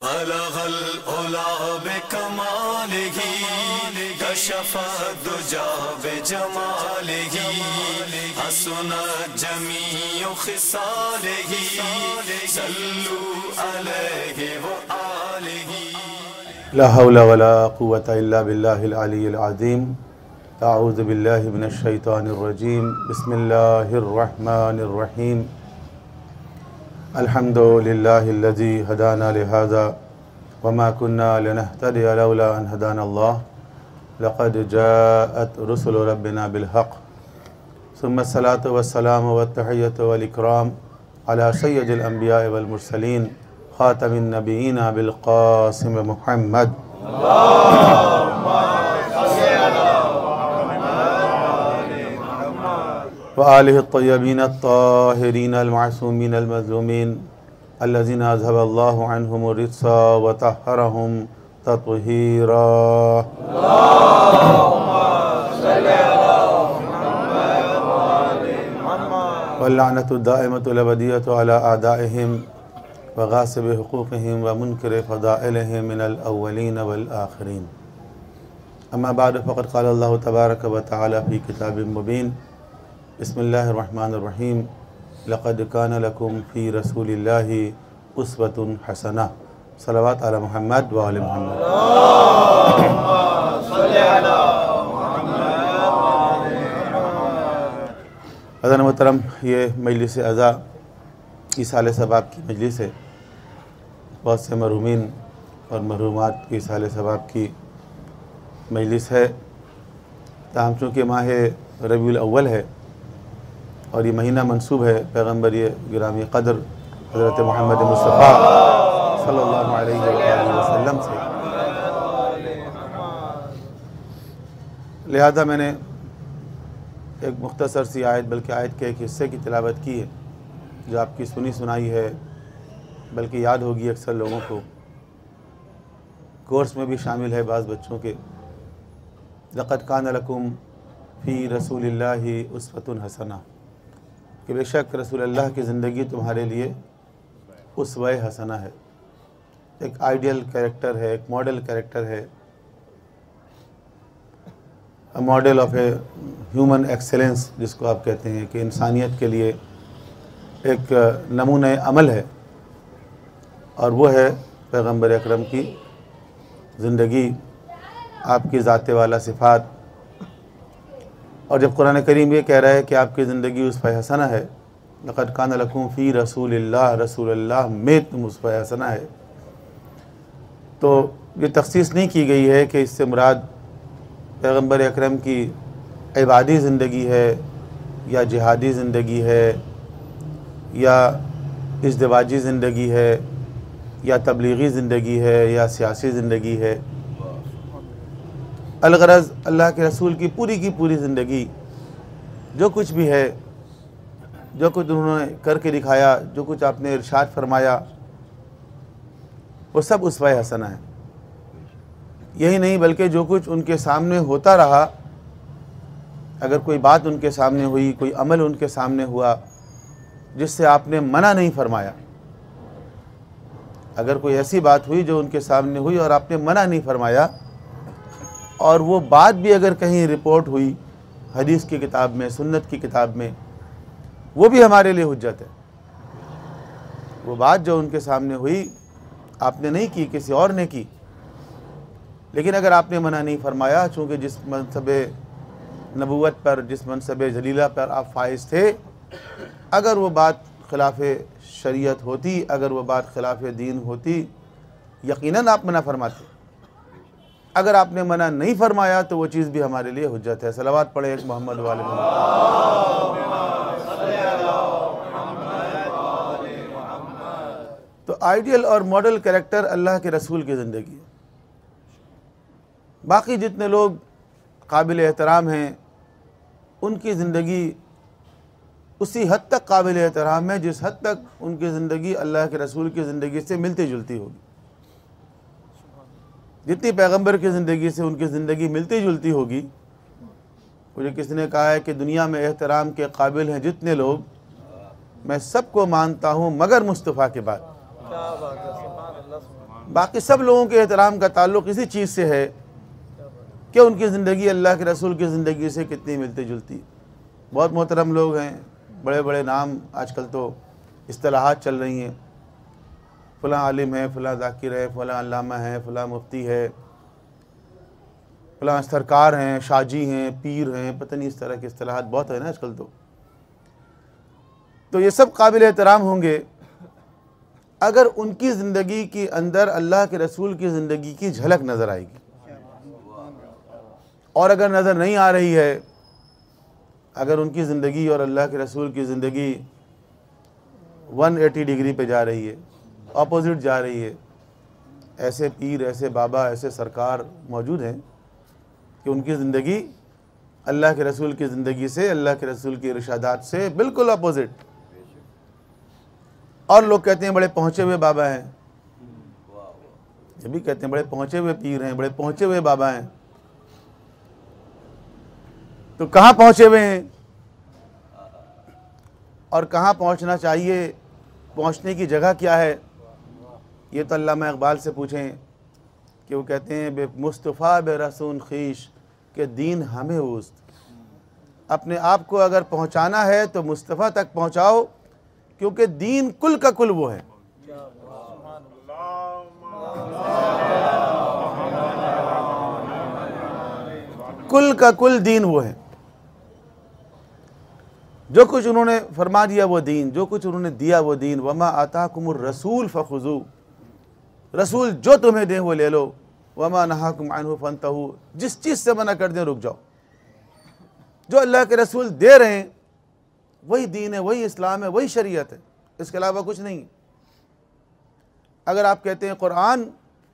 बलगल उला बिकमालिही कशफ़ दुजा बिजमालिही हसनत जमीउ खिसालिही सल्लू अलैहि व आलिही। ला हौला वला कुव्वता इल्ला बिल्लाहिल अलिय्यिल अज़ीम। अऊज़ु बिल्लाहि मिनश शैतानिर रजीम। बिस्मिल्लाहिर रहमानिर रहीम। अल्हम्दुलिल्लाहिल्लज़ी हदाना लिहाज़ा वमा कुन्ना लिनहतदिया लौला अन हदानल्लाह लक़द जाअत रुसुलु रब्बिना बिलहक़ सुम्मा सलातु वस्सलामु वत्तहिय्यतु वल इकराम अला सय्यिदिल अंबिया'i वल मुरसलीन ख़ातमिन नबिय्यीना बिल क़ासिम मुहम्मद व आलिहि त्तय्यबीन अत्ताहिरीन अल-मासूमीन अल-मज़लूमीन अल्लज़ीना अज़हबल्लाहु अन्हुमुर रिज्सा व तह्हरहुम तत्हीरा। वल्लअनतु दाइमतु अबदिय्यतु अला अअदाइहिम व गासिबि हुकूक़िहिम व मुनकिरि फ़दाइलिहिम मिनल अव्वलीन वल आख़िरीन। अम्मा बाद फ़क़द क़ाल अल्लाहु तबारक व तआला फ़ी किताबिम मुबीन। बिस्मिल्लाहिर रहमानिर रहीम। लक़द कान लकुम फ़ी रसूलिल्लाहि उस्वतुन हसना। सलवात अला मुहम्मद व आले मुहम्मद। हज़रत मोहतरम, ये मजलिस अज़ा ईसाल सबाब की मजलिस है। बहुत से मरहूमीन और मरहूमात की ईसाल सबाब की मजलिस है। ताहम चूँकि माह रबीउल अव्वल है और ये महीना मंसूब है पैगम्बर गिरामी क़द्र हज़रत मोहम्मद मुस्तफ़ा सल्लल्लाहु अलैहि वसल्लम से, लिहाजा मैंने एक मुख्तसर सी आयत, बल्कि आयत के एक हिस्से की तिलावत की है जो आपकी सुनी सुनाई है, बल्कि याद होगी अक्सर लोगों को। कोर्स में भी शामिल है बाज़ बच्चों के। लक़द कान लकुम फ़ी रसूलिल्लाहि उस्वतुन हसना, कि बेशक रसूल अल्लाह की ज़िंदगी तुम्हारे लिए उस्वा हसना है, एक आइडियल कैरेक्टर है, एक मॉडल कैरेक्टर है, model of a human excellence जिसको आप कहते हैं, कि इंसानियत के लिए एक नमूने अमल है, और वो है पैगम्बर अकरम की ज़िंदगी, आपकी ज़ाते वाला सिफ़ात। और जब कुरान करीम ये कह रहा है कि आपकी ज़िंदगी उस्वा हसना है, लक़द कान लकुम फ़ी रसूलिल्लाह, रसूलुल्लाह में तुम उस्वा हसना है, तो ये तख़सीस नहीं की गई है कि इससे मुराद पैगम्बर अकरम की इबादी ज़िंदगी है या जिहादी ज़िंदगी है या इज़्दिवाजी ज़िंदगी है या तबलीगी ज़िंदगी है या सियासी ज़िंदगी है। अलगरज़ अल्लाह के रसूल की पूरी ज़िंदगी, जो कुछ भी है, जो कुछ उन्होंने करके दिखाया, जो कुछ आपने इरशाद फरमाया, वो सब उस्वा हसना है। यही नहीं बल्कि जो कुछ उनके सामने होता रहा, अगर कोई बात उनके सामने हुई, कोई अमल उनके सामने हुआ जिससे आपने मना नहीं फरमाया, अगर कोई ऐसी बात हुई जो उनके सामने हुई और आपने मना नहीं फरमाया, और वो बात भी अगर कहीं रिपोर्ट हुई हदीस की किताब में, सुन्नत की किताब में, वो भी हमारे लिए हुज्जत है। वो बात जो उनके सामने हुई आपने नहीं की, किसी और ने की, लेकिन अगर आपने मना नहीं फरमाया, चूँकि जिस मनसबे नबूवत पर, जिस मनसबे जलीला पर आप फाइज थे, अगर वो बात खिलाफ शरीयत होती, अगर वो बात खिलाफ दीन होती, यकीनन आप मना फरमाते। अगर आपने मना नहीं फरमाया तो वो चीज़ भी हमारे लिए हुज्जत है। सलावत पढ़े एक मोहम्मद वाले मोहम्मद। तो आइडियल और मॉडल कैरेक्टर अल्लाह के रसूल की ज़िंदगी है। बाकी जितने लोग काबिल एहतराम हैं, उनकी ज़िंदगी उसी हद तक काबिल एहतराम है जिस हद तक उनकी ज़िंदगी अल्लाह के रसूल की ज़िंदगी से मिलती जुलती होगी। जितनी पैगंबर की ज़िंदगी से उनकी ज़िंदगी मिलती जुलती होगी। मुझे किसी ने कहा है कि दुनिया में एहतराम के काबिल हैं जितने लोग, मैं सबको मानता हूँ मगर मुस्तफ़ा के बाद। बाकी सब लोगों के एहतराम का ताल्लुक़ इसी चीज़ से है कि उनकी ज़िंदगी अल्लाह के रसूल की ज़िंदगी से कितनी मिलती जुलती। बहुत मोहतरम लोग हैं, बड़े बड़े नाम, आजकल तो इस्तिलाहात चल रही हैं, फ़लाँ आलिम है, फ़लाँ ज़ाकिर है, फ़लाँ अल्लामा है, फ़लाँ मुफ्ती है, फ़लाँ सरकार हैं, शाजी हैं, पीर हैं, पता नहीं इस तरह के इस्तिलाहात बहुत है ना आजकल। तो ये सब काबिल एहतराम होंगे अगर उनकी ज़िंदगी के अंदर अल्लाह के रसूल की ज़िंदगी की झलक नज़र आएगी। और अगर नज़र नहीं आ रही है, अगर उनकी ज़िंदगी और अल्लाह के रसूल की ज़िंदगी 180 डिग्री पे जा रही है, अपोजिट जा रही है, ऐसे पीर, ऐसे बाबा, ऐसे सरकार मौजूद हैं कि उनकी ज़िंदगी अल्लाह के रसूल की ज़िंदगी से, अल्लाह के रसूल की इरशादात से बिल्कुल अपोजिट। और लोग कहते हैं बड़े पहुँचे हुए बाबा हैं, ये भी कहते हैं बड़े पहुँचे हुए पीर हैं, बड़े पहुँचे हुए बाबा हैं। तो कहाँ पहुँचे हुए हैं और कहाँ पहुँचना चाहिए, पहुँचने की जगह क्या है, ये तो अल्लामा इकबाल से पूछें कि वो कहते हैं बे मुस्तफ़ा बे रसूल खीश के दीन हमें उस्त। अपने आप को अगर पहुँचाना है तो मुस्तफ़ा तक पहुँचाओ, क्योंकि दीन कुल का कुल वो है। कुल का कुल दीन वो है। जो कुछ उन्होंने फरमा दिया वो दीन, जो कुछ उन्होंने दिया वो दीन। वमा आताकुमुर रसूल फखुज़ू, रसूल जो तुम्हें दें वो ले लो। वमा नहाकुम अन्हु फंतहू, जिस चीज़ से मना कर दें रुक जाओ। जो अल्लाह के रसूल दे रहे हैं वही दीन है, वही इस्लाम है, वही शरीयत है, इसके अलावा कुछ नहीं। अगर आप कहते हैं कुरान,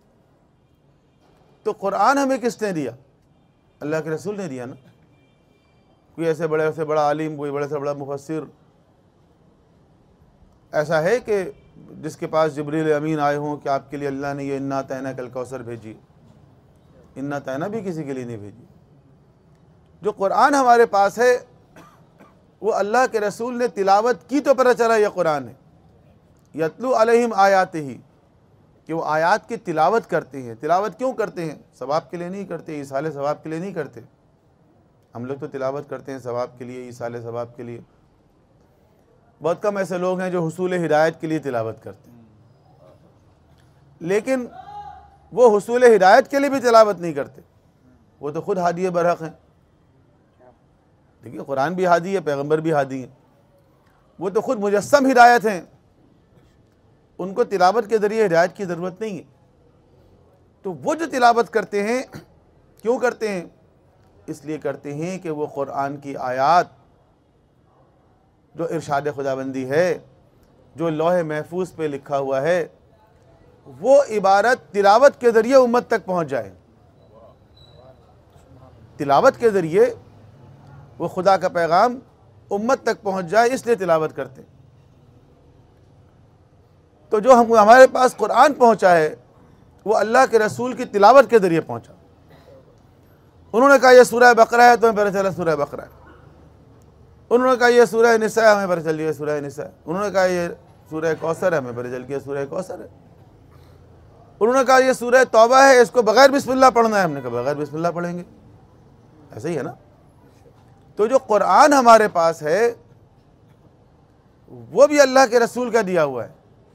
तो कुरान हमें किसने दिया? अल्लाह के रसूल ने दिया ना। कोई ऐसे बड़ा आलिम, कोई बड़े से बड़ा मुफस्सिर ऐसा है कि जिसके पास जिब्रील अमीन आए हों कि आपके लिए अल्लाह ने ये इन्ना तैना कल कौसर भेजी? इन्ना तैना भी किसी के लिए नहीं भेजी। जो कुरान हमारे पास है वो अल्लाह के रसूल ने तिलावत की तो पता चला यह कुरान है। यतलू अलैहिम आयातिही, कि वो आयात की तिलावत करते हैं। तिलावत क्यों करते हैं? सवाब के लिए नहीं करते, ईसाले सवाब के लिए नहीं करते। हम लोग तो तिलावत करते हैं सवाब के लिए, ईसाले सवाब के लिए। बहुत कम ऐसे लोग हैं जो हुसूल हिदायत के लिए तिलावत करते हैं, लेकिन वो हुसूल हिदायत के लिए भी तिलावत नहीं करते, वो तो खुद हादी बरहक हैं। देखिए कुरान भी हादी है, पैगंबर भी हादी हैं, वो तो खुद मुजस्सम हिदायत हैं, उनको तिलावत के ज़रिए हिदायत की ज़रूरत नहीं है। तो वो जो तिलावत करते हैं, क्यों करते हैं? इसलिए करते हैं कि वो कुरान की आयात, जो इरशाद खुदाबंदी है, जो लौह महफूज पे लिखा हुआ है, वो इबारत तिलावत के ज़रिए उम्मत तक पहुँच जाए। तिलावत के ज़रिए वो खुदा का पैगाम उम्मत तक पहुँच जाए, इसलिए तिलावत करते हैं। तो जो हमारे पास कुरान पहुँचा है वो अल्लाह के रसूल की तिलावत के ज़रिए पहुँचा। उन्होंने कहा यह सूरह बकरा है, तो हमें पता चला सूरह बकरा है। उन्होंने कहा यह सूरह निसा है, हमें पता चल गया सूरह निसा है। उन्होंने कहा यह सूरह कौसर है, हमें पता चल गया सूरह कौसर है। उन्होंने कहा यह सूरह तौबा है, इसको बगैर बिस्मिल्लाह पढ़ना है, हमने कहा बगैर बिस्मिल्लाह पढ़ेंगे। ऐसा ही है ना। तो जो कुरान हमारे पास है वो भी अल्लाह के रसूल का दिया हुआ है।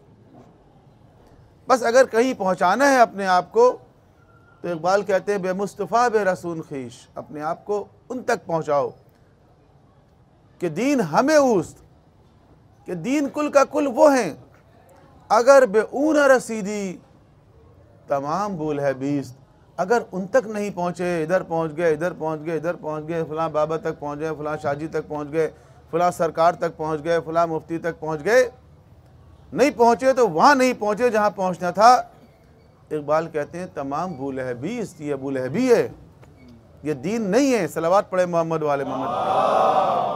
बस अगर कहीं पहुंचाना है अपने आप को, तो इकबाल कहते हैं बेमुस्तफ़ा बे रसूल खीश, अपने आप को उन तक पहुंचाओ कि दीन हमें उस्त, कि दीन कुल का कुल वो हैं। अगर बेऊन रसीदी तमाम भूल है बीस्त, अगर उन तक नहीं पहुँचे, इधर पहुँच गए, इधर पहुँच गए, इधर पहुँच गए, फ़लाँ बाबा तक पहुँच गए, फ़लाँ शाजी तक पहुँच गए, फ़लाँ सरकार तक पहुँच गए, फ़लाँ मुफ्ती तक पहुँच गए, नहीं पहुँचे तो वहाँ नहीं पहुँचे जहाँ पहुँचना था। इकबाल कहते हैं तमाम अबू लहबी, ये अबू लहबी है, ये दीन नहीं है। सलावत पढ़े मोहम्मद वाले मोहम्मद।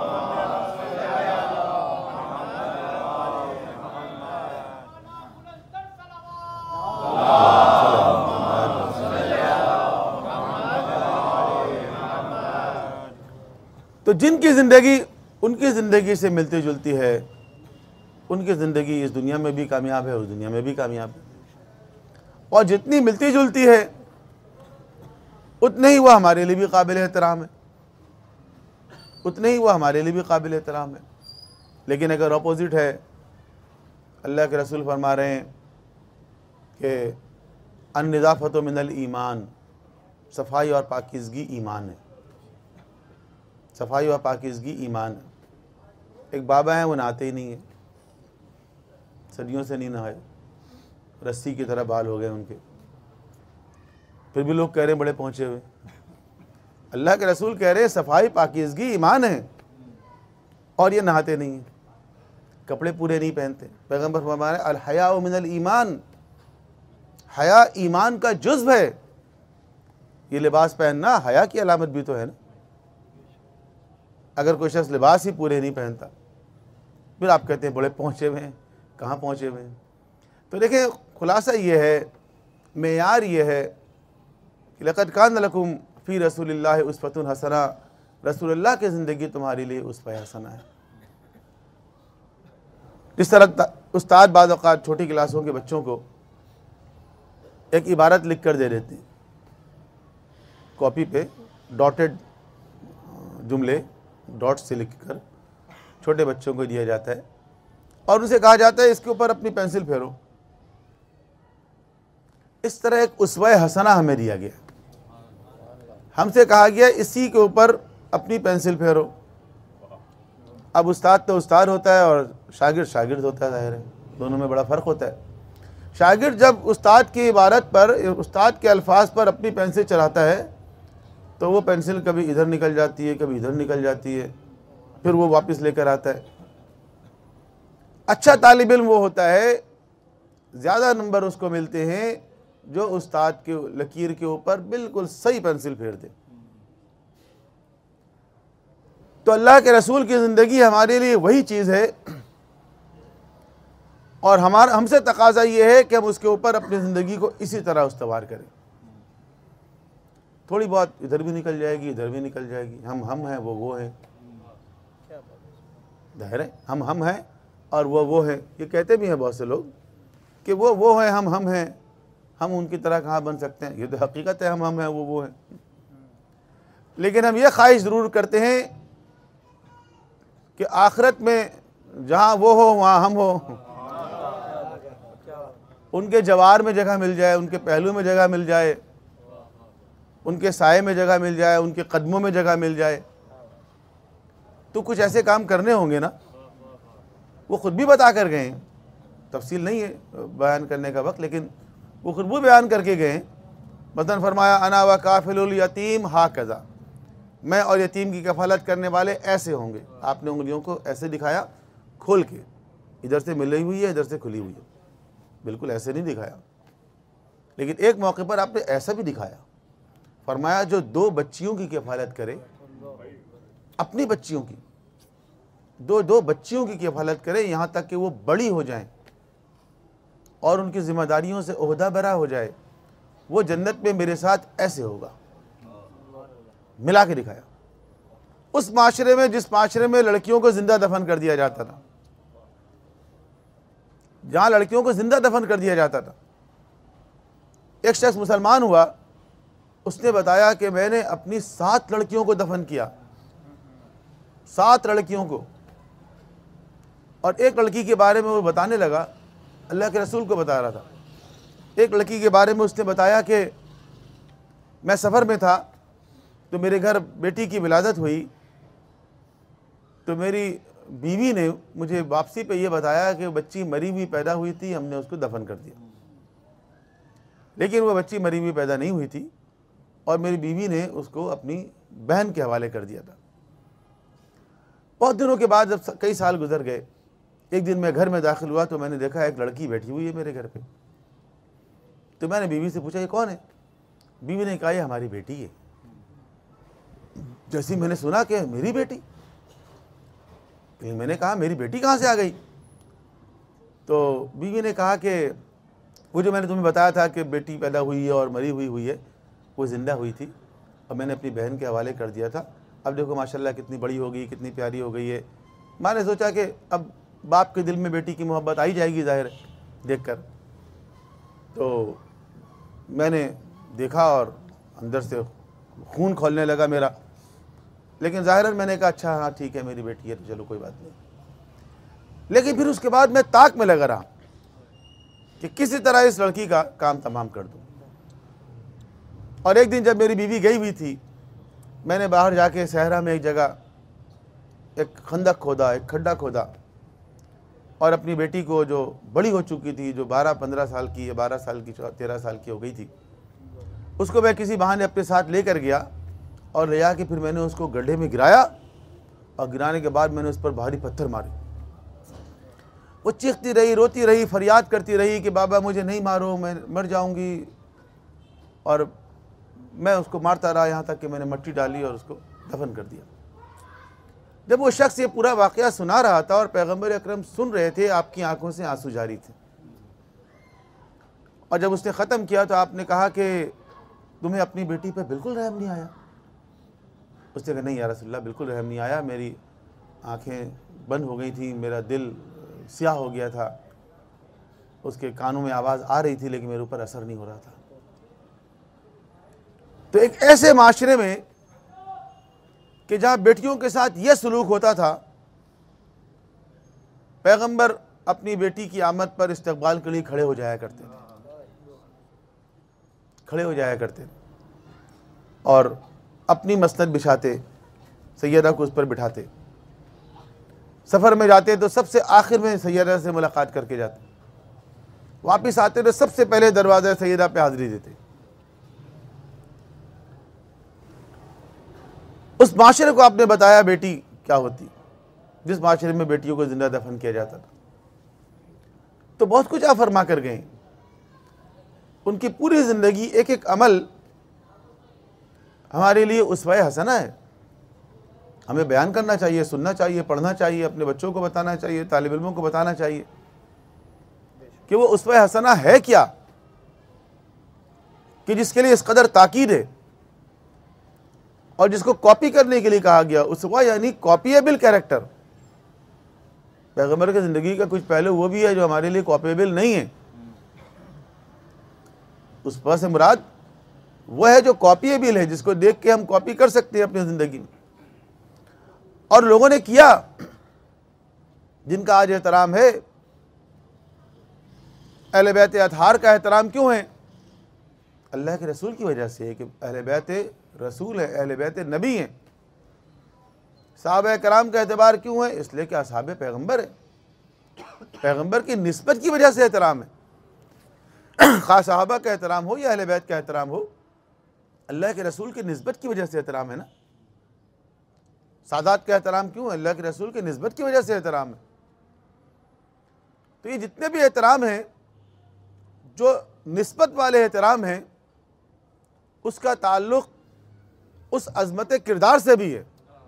तो जिनकी ज़िंदगी उनकी ज़िंदगी से मिलती जुलती है, उनकी ज़िंदगी इस दुनिया में भी कामयाब है, उस दुनिया में भी कामयाब है। और जितनी मिलती जुलती है उतने ही वह हमारे लिए भी काबिल एहतराम है, उतने ही वह हमारे लिए भी काबिल एहतराम है। लेकिन अगर अपोजिट है, अल्लाह के रसूल फरमा रहे हैं कि अन्निज़ाफ़त मिनल ईमान, सफाई और पाकीज़गी ईमान है, सफाई और पाकीज़गी ईमान है। एक बाबा हैं, वो नहाते ही नहीं है, सदियों से नहीं नहाए, रस्सी की तरह बाल हो गए उनके, फिर भी लोग कह रहे हैं बड़े पहुँचे हुए। अल्लाह के रसूल कह रहे हैं सफाई पाकीज़गी ईमान है, और ये नहाते नहीं हैं, कपड़े पूरे नहीं पहनते। पैगम्बर फरमा रहे अल हया मिनल ईमान, हया ईमान का जुज़्व है। ये लिबास पहनना हया की अलामत भी तो है ना। अगर कोई शख्स लिबास ही पूरे नहीं पहनता, फिर आप कहते हैं बड़े पहुँचे हुए हैं, कहाँ पहुँचे हुए हैं। तो देखिए खुलासा ये है, मेयार ये है कि लक़द कान लकुम फ़ी रसूलिल्लाहि उस्वतुन हसना, रसूलुल्लाह की ज़िंदगी तुम्हारे लिए उस्वा हसना है। इस तरह उस्ताद बाज़ औक़ात छोटी क्लासों के बच्चों को एक इबारत लिख कर दे देते हैं, कॉपी पे डॉटेड जुमले डॉट से लिख कर छोटे बच्चों को दिया जाता है, और उनसे कहा जाता है इसके ऊपर अपनी पेंसिल फेरो। इस तरह एक उस्वा हसना हमें दिया गया, हमसे कहा गया इसी के ऊपर अपनी पेंसिल फेरो। अब उस्ताद तो उस्ताद होता है और शागिर्द शागिर्द होता है, ज़ाहिर है दोनों में बड़ा फ़र्क होता है। शागिर्द जब उस्ताद की इबारत पर, उस्ताद के अल्फाज पर अपनी पेंसिल चलाता है तो वो पेंसिल कभी इधर निकल जाती है, कभी इधर निकल जाती है, फिर वो वापस लेकर आता है। अच्छा तालिब इल्म वो होता है, ज़्यादा नंबर उसको मिलते हैं जो उस्ताद के लकीर के ऊपर बिल्कुल सही पेंसिल फेर दे। तो अल्लाह के रसूल की ज़िंदगी हमारे लिए वही चीज़ है, और हमसे तकाज़ा ये है कि हम उसके ऊपर अपनी ज़िंदगी को इसी तरह उस्तवार करें। थोड़ी बहुत इधर भी निकल जाएगी, इधर भी निकल जाएगी। हम हैं, वो हैं, ज़ाहिर है हम हैं और वो हैं। ये कहते भी हैं बहुत से लोग कि वो हैं, हम हैं, हम उनकी तरह कहाँ बन सकते हैं। ये तो हकीकत है, हम हैं, वो हैं। लेकिन हम ये ख्वाहिश ज़रूर करते हैं कि आखिरत में जहाँ वो हो वहाँ हम हो, उनके जवार में जगह मिल जाए, उनके पहलू में जगह मिल जाए, उनके साए में जगह मिल जाए, उनके कदमों में जगह मिल जाए। तो कुछ ऐसे काम करने होंगे ना, वो ख़ुद भी बता कर गए हैं, तफसील नहीं है बयान करने का वक्त, लेकिन वो खुद भी बयान करके गए। मसलन फरमाया अना व काफिलुल यतीम हाकज़ा, मैं और यतीम की कफालत करने वाले ऐसे होंगे। आपने उंगलियों को ऐसे दिखाया खोल के, इधर से मिली हुई है, इधर से खुली हुई है, बिल्कुल ऐसे नहीं दिखाया। लेकिन एक मौके पर आपने ऐसा भी दिखाया, फरमाया जो 2 बच्चियों की कफालत करे, अपनी बच्चियों की, दो बच्चियों की कफालत करे, यहाँ तक कि वो बड़ी हो जाएं और उनकी जिम्मेदारियों से ओहदा बरा हो जाए, वो जन्नत में मेरे साथ ऐसे होगा। मिला के दिखाया। उस माशरे में, जिस माशरे में लड़कियों को जिंदा दफन कर दिया जाता था, जहां लड़कियों को जिंदा दफन कर दिया जाता था, एक शख्स मुसलमान हुआ, उसने बताया कि मैंने अपनी 7 लड़कियों को दफन किया, 7 लड़कियों को। और एक लड़की के बारे में वो बताने लगा, अल्लाह के रसूल को बता रहा था। एक लड़की के बारे में उसने बताया कि मैं सफ़र में था तो मेरे घर बेटी की विलादत हुई, तो मेरी बीवी ने मुझे वापसी पे ये बताया कि बच्ची मरी हुई पैदा हुई थी, हमने उसको दफन कर दिया। लेकिन वो बच्ची मरी हुई पैदा नहीं हुई थी और मेरी बीवी ने उसको अपनी बहन के हवाले कर दिया था। बहुत दिनों के बाद जब कई साल गुजर गए, एक दिन मैं घर में दाखिल हुआ तो मैंने देखा एक लड़की बैठी हुई है मेरे घर पे। तो मैंने बीवी से पूछा ये कौन है? बीवी ने कहा ये हमारी बेटी है। जैसे मैंने सुना कि मेरी बेटी, तो मैंने कहा मेरी बेटी कहाँ से आ गई? तो बीवी ने कहा कि वो जो मैंने तुम्हें बताया था कि बेटी पैदा हुई है और मरी हुई है, वो ज़िंदा हुई थी और मैंने अपनी बहन के हवाले कर दिया था। अब देखो माशाल्लाह कितनी बड़ी हो गई, कितनी प्यारी हो गई है। मैंने सोचा कि अब बाप के दिल में बेटी की मोहब्बत आई जाएगी ज़ाहिर देख कर। तो मैंने देखा और अंदर से खून खौलने लगा मेरा, लेकिन ज़ाहिरन मैंने कहा अच्छा हाँ ठीक है मेरी बेटी है तो चलो कोई बात नहीं। लेकिन फिर उसके बाद मैं ताक में लगा रहा कि किसी तरह इस लड़की का काम तमाम कर दूँ। और एक दिन जब मेरी बीवी गई हुई थी, मैंने बाहर जाके सहरा में एक जगह एक खंदक खोदा, एक खड्डा खोदा, और अपनी बेटी को जो बड़ी हो चुकी थी, जो 12-15 साल की या 12 साल की 13 साल की हो गई थी, उसको मैं किसी बहाने अपने साथ लेकर गया और ले आके फिर मैंने उसको गड्ढे में गिराया, और गिराने के बाद मैंने उस पर भारी पत्थर मारे। वो चीखती रही, रोती रही, फरियाद करती रही कि बाबा मुझे नहीं मारो, मैं मर जाऊंगी। और मैं उसको मारता रहा यहाँ तक कि मैंने मिट्टी डाली और उसको दफन कर दिया। जब वो शख्स ये पूरा वाक़या सुना रहा था और पैगंबर अकरम सुन रहे थे, आपकी आंखों से आंसू जारी थे। और जब उसने ख़त्म किया तो आपने कहा कि तुम्हें अपनी बेटी पे बिल्कुल रहम नहीं आया? उसने कहा नहीं या रसूलल्लाह, बिल्कुल रहम नहीं आया, मेरी आंखें बंद हो गई थी, मेरा दिल स्याह हो गया था, उसके कानों में आवाज़ आ रही थी लेकिन मेरे ऊपर असर नहीं हो रहा था। तो एक ऐसे माशरे में कि जहाँ बेटियों के साथ यह सलूक होता था, पैगंबर अपनी बेटी की आमद पर इस्तकबाल के लिए खड़े हो जाया करते थे, खड़े हो जाया करते थे और अपनी मसनद बिछाते, सैयदा को उस पर बिठाते। सफ़र में जाते तो सबसे आखिर में सैयदा से मुलाकात करके जाते, वापस आते तो सबसे पहले दरवाज़ा सैयदा पे हाज़िरी देते। उस माशरे को आपने बताया बेटी क्या होती, जिस माशरे में बेटियों को जिंदा दफन किया जाता था। तो बहुत कुछ आप फरमा कर गए। उनकी पूरी ज़िंदगी एक एक अमल हमारे लिए उसवा हसना है। हमें बयान करना चाहिए, सुनना चाहिए, पढ़ना चाहिए, अपने बच्चों को बताना चाहिए, तालिब इल्मों को बताना चाहिए कि वो उसवा हसना है क्या, कि जिसके लिए इस कदर ताकीद है और जिसको कॉपी करने के लिए कहा गया। उसवा यानी कॉपीएबल कैरेक्टर। पैगंबर की ज़िंदगी का कुछ पहलू वो भी है जो हमारे लिए कॉपीएबल नहीं है। उसवा से मुराद वो है जो कॉपीएबल है, जिसको देख के हम कॉपी कर सकते हैं अपनी ज़िंदगी में। और लोगों ने किया, जिनका आज एहतराम है। अहले बैत अतहार का एहतराम क्यों है? अल्लाह के रसूल की वजह से है कि अहले बैत रसूल है, अहले बैत नबी हैं। सहाबा कराम का एतबार क्यों है? इसलिए कि असहाबे पैगंबर है, पैगंबर की निस्बत की वजह से एहतराम है। खास सहाबा का एहतराम हो या अहले बैत का एहतराम हो, अल्लाह के रसूल की निस्बत की वजह से एहतराम है ना। सादात का एहतराम क्यों? अल्लाह के रसूल की निस्बत की वजह से एहतराम है। तो ये जितने भी एहतराम हैं, जो निस्बत वाले एहतराम हैं, उसका ताल्लुक़ उस अज़मत किरदार से भी है।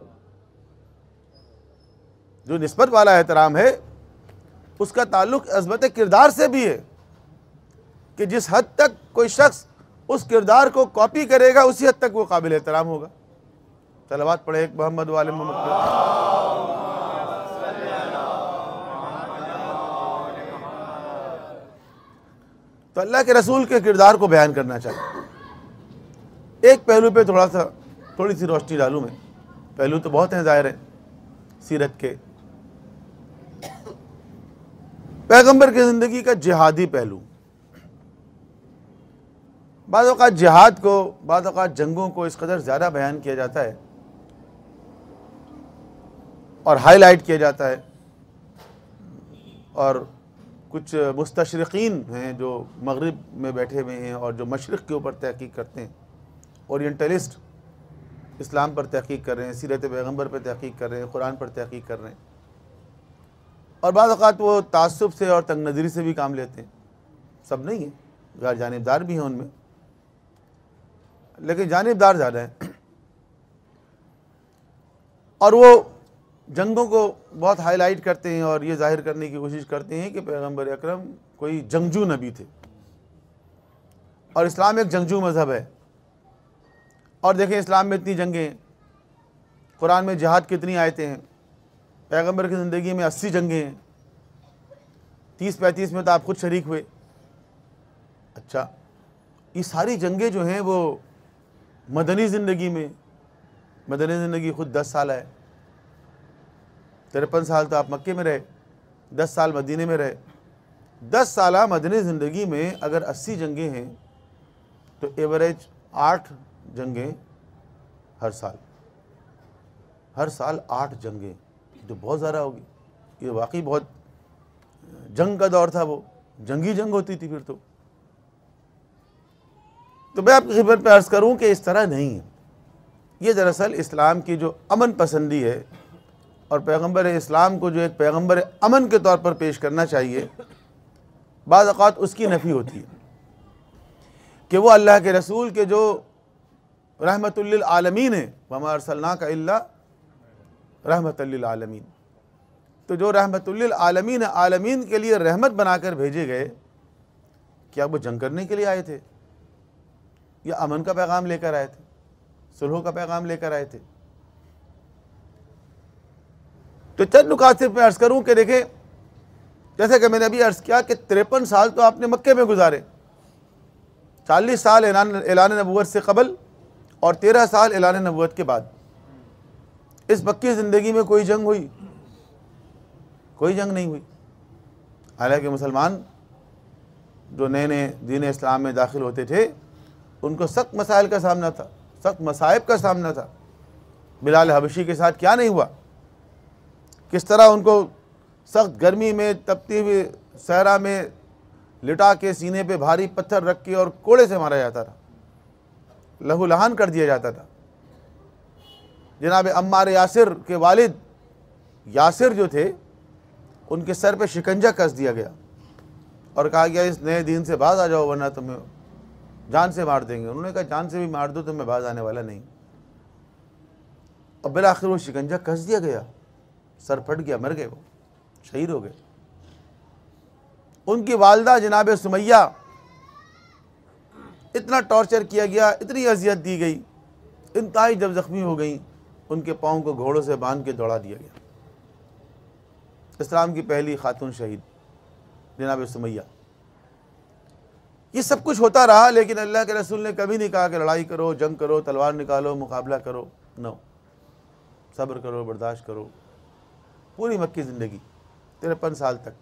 जो निस्बत वाला एहतराम है उसका ताल्लुक़ अज़मत किरदार से भी है कि जिस हद तक कोई शख्स उस किरदार को कॉपी करेगा उसी हद तक वो काबिल एहतराम होगा। सलावत पढ़े एक मोहम्मद वाले मोहम्मद। तो अल्लाह के रसूल के किरदार को बयान करना चाहिए। एक पहलू पे थोड़ी सी रोशनी डालूं मैं। पहलू तो बहुत हैं ज़ाहिर है सीरत के। पैगंबर की ज़िंदगी का जिहादी पहलू। बाज़ औक़ात जिहाद को, बाज़ औक़ात जंगों को इस कदर ज़्यादा बयान किया जाता है और हाईलाइट किया जाता है, और कुछ मुस्तशरिकीन हैं जो मगरिब में बैठे हुए हैं और जो मशरिक़ के ऊपर तहक़ीक़ करते हैं, ओरिएंटलिस्ट इस्लाम पर तहक़ीक़ कर रहे हैं, सीरत पैगंबर पर तहक़ीक़ कर रहे हैं, कुरान पर तहक़ीक़ कर रहे हैं, और बाज़ औक़ात वो तासुब से और तंग नज़री से भी काम लेते हैं। सब नहीं है, गैर जानिबदार भी हैं उनमें, लेकिन जानिबदार ज़्यादा हैं। और वो जंगों को बहुत हाईलाइट करते हैं और ये जाहिर करने की कोशिश करते हैं कि पैगंबर अकरम कोई जंगजू नबी थे और इस्लाम एक जंगजू मज़हब है। और देखें इस्लाम में इतनी जंगें हैं, कुरान में जिहाद कितनी आयतें हैं, पैगंबर की ज़िंदगी में 80 जंगें हैं, 30-35 में तो आप खुद शरीक हुए। अच्छा, ये सारी जंगें जो हैं वो मदनी ज़िंदगी में, मदनी ज़िंदगी ख़ुद 10 साल है, 53 साल तो आप मक्के में रहे, 10 साल मदीने में रहे। 10 साल मदनी ज़िंदगी में अगर 80 जंगें हैं तो एवरेज 8 जंगें हर साल, हर साल 8 जंगें, तो बहुत ज़्यादा होगी। ये वाकई बहुत जंग का दौर था, वो जंगी जंग होती थी फिर तो मैं आपकी खिदमत में अर्ज़ करूं कि इस तरह नहीं है। ये दरअसल इस्लाम की जो अमन पसंदी है और पैगंबर इस्लाम को जो एक पैगंबर अमन के तौर पर पेश करना चाहिए, बाज़ औक़ात उसकी नफ़ी होती है कि वो अल्लाह के रसूल के जो रहमतुल लिल आलमीन है, वमा अरसलनाका इल्ला रहमतल लिल आलमीन, तो जो रहमतुल लिल आलमीन है, आलमीन के लिए रहमत बनाकर भेजे गए, क्या वो जंग करने के लिए आए थे या अमन का पैगाम लेकर आए थे, सुलह का पैगाम लेकर आए थे? तो चंद नुकात सिर्फ मैं अर्ज़ करूँ कि देखें, जैसे कि मैंने अभी अर्ज़ किया कि 53 साल तो आपने मक्के में गुजारे, 40 साल ऐलान नबूवत से कबल और 13 साल ऐलान नबूवत के बाद। इस मक्की ज़िंदगी में कोई जंग हुई? कोई जंग नहीं हुई। हालांकि मुसलमान जो नए नए दीन इस्लाम में दाखिल होते थे उनको सख्त मसाइल का सामना था, सख्त मसाइब का सामना था। बिलाल हबशी के साथ क्या नहीं हुआ, किस तरह उनको सख्त गर्मी में तपती हुई सहरा में लिटा के सीने पे भारी पत्थर रख के और कोड़े से मारा जाता था, लहू लहान कर दिया जाता था। जनाब अम्मार यासिर के वालिद यासिर जो थे, उनके सर पे शिकंजा कस दिया गया और कहा गया इस नए दीन से बाज आ जाओ वरना तुम्हें जान से मार देंगे। उन्होंने कहा जान से भी मार दो तो मैं बाज आने वाला नहीं। और बिल आखिर वो शिकंजा कस दिया गया, सर फट गया, मर गए, वो शहीद हो गए। उनकी वालदा जनाब सुमैया, इतना टॉर्चर किया गया, इतनी अजियत दी गई, इंतहाई जब ज़ख्मी हो गई उनके पाँव को घोड़ों से बांध के दौड़ा दिया गया। इस्लाम की पहली खातून शहीद जनाब सुमैया। ये सब कुछ होता रहा, लेकिन अल्लाह के रसूल ने कभी नहीं कहा कि लड़ाई करो, जंग करो, तलवार निकालो, मुकाबला करो। नो, सब्र करो, बर्दाश्त करो। पूरी मक्की ज़िंदगी 53 साल तक,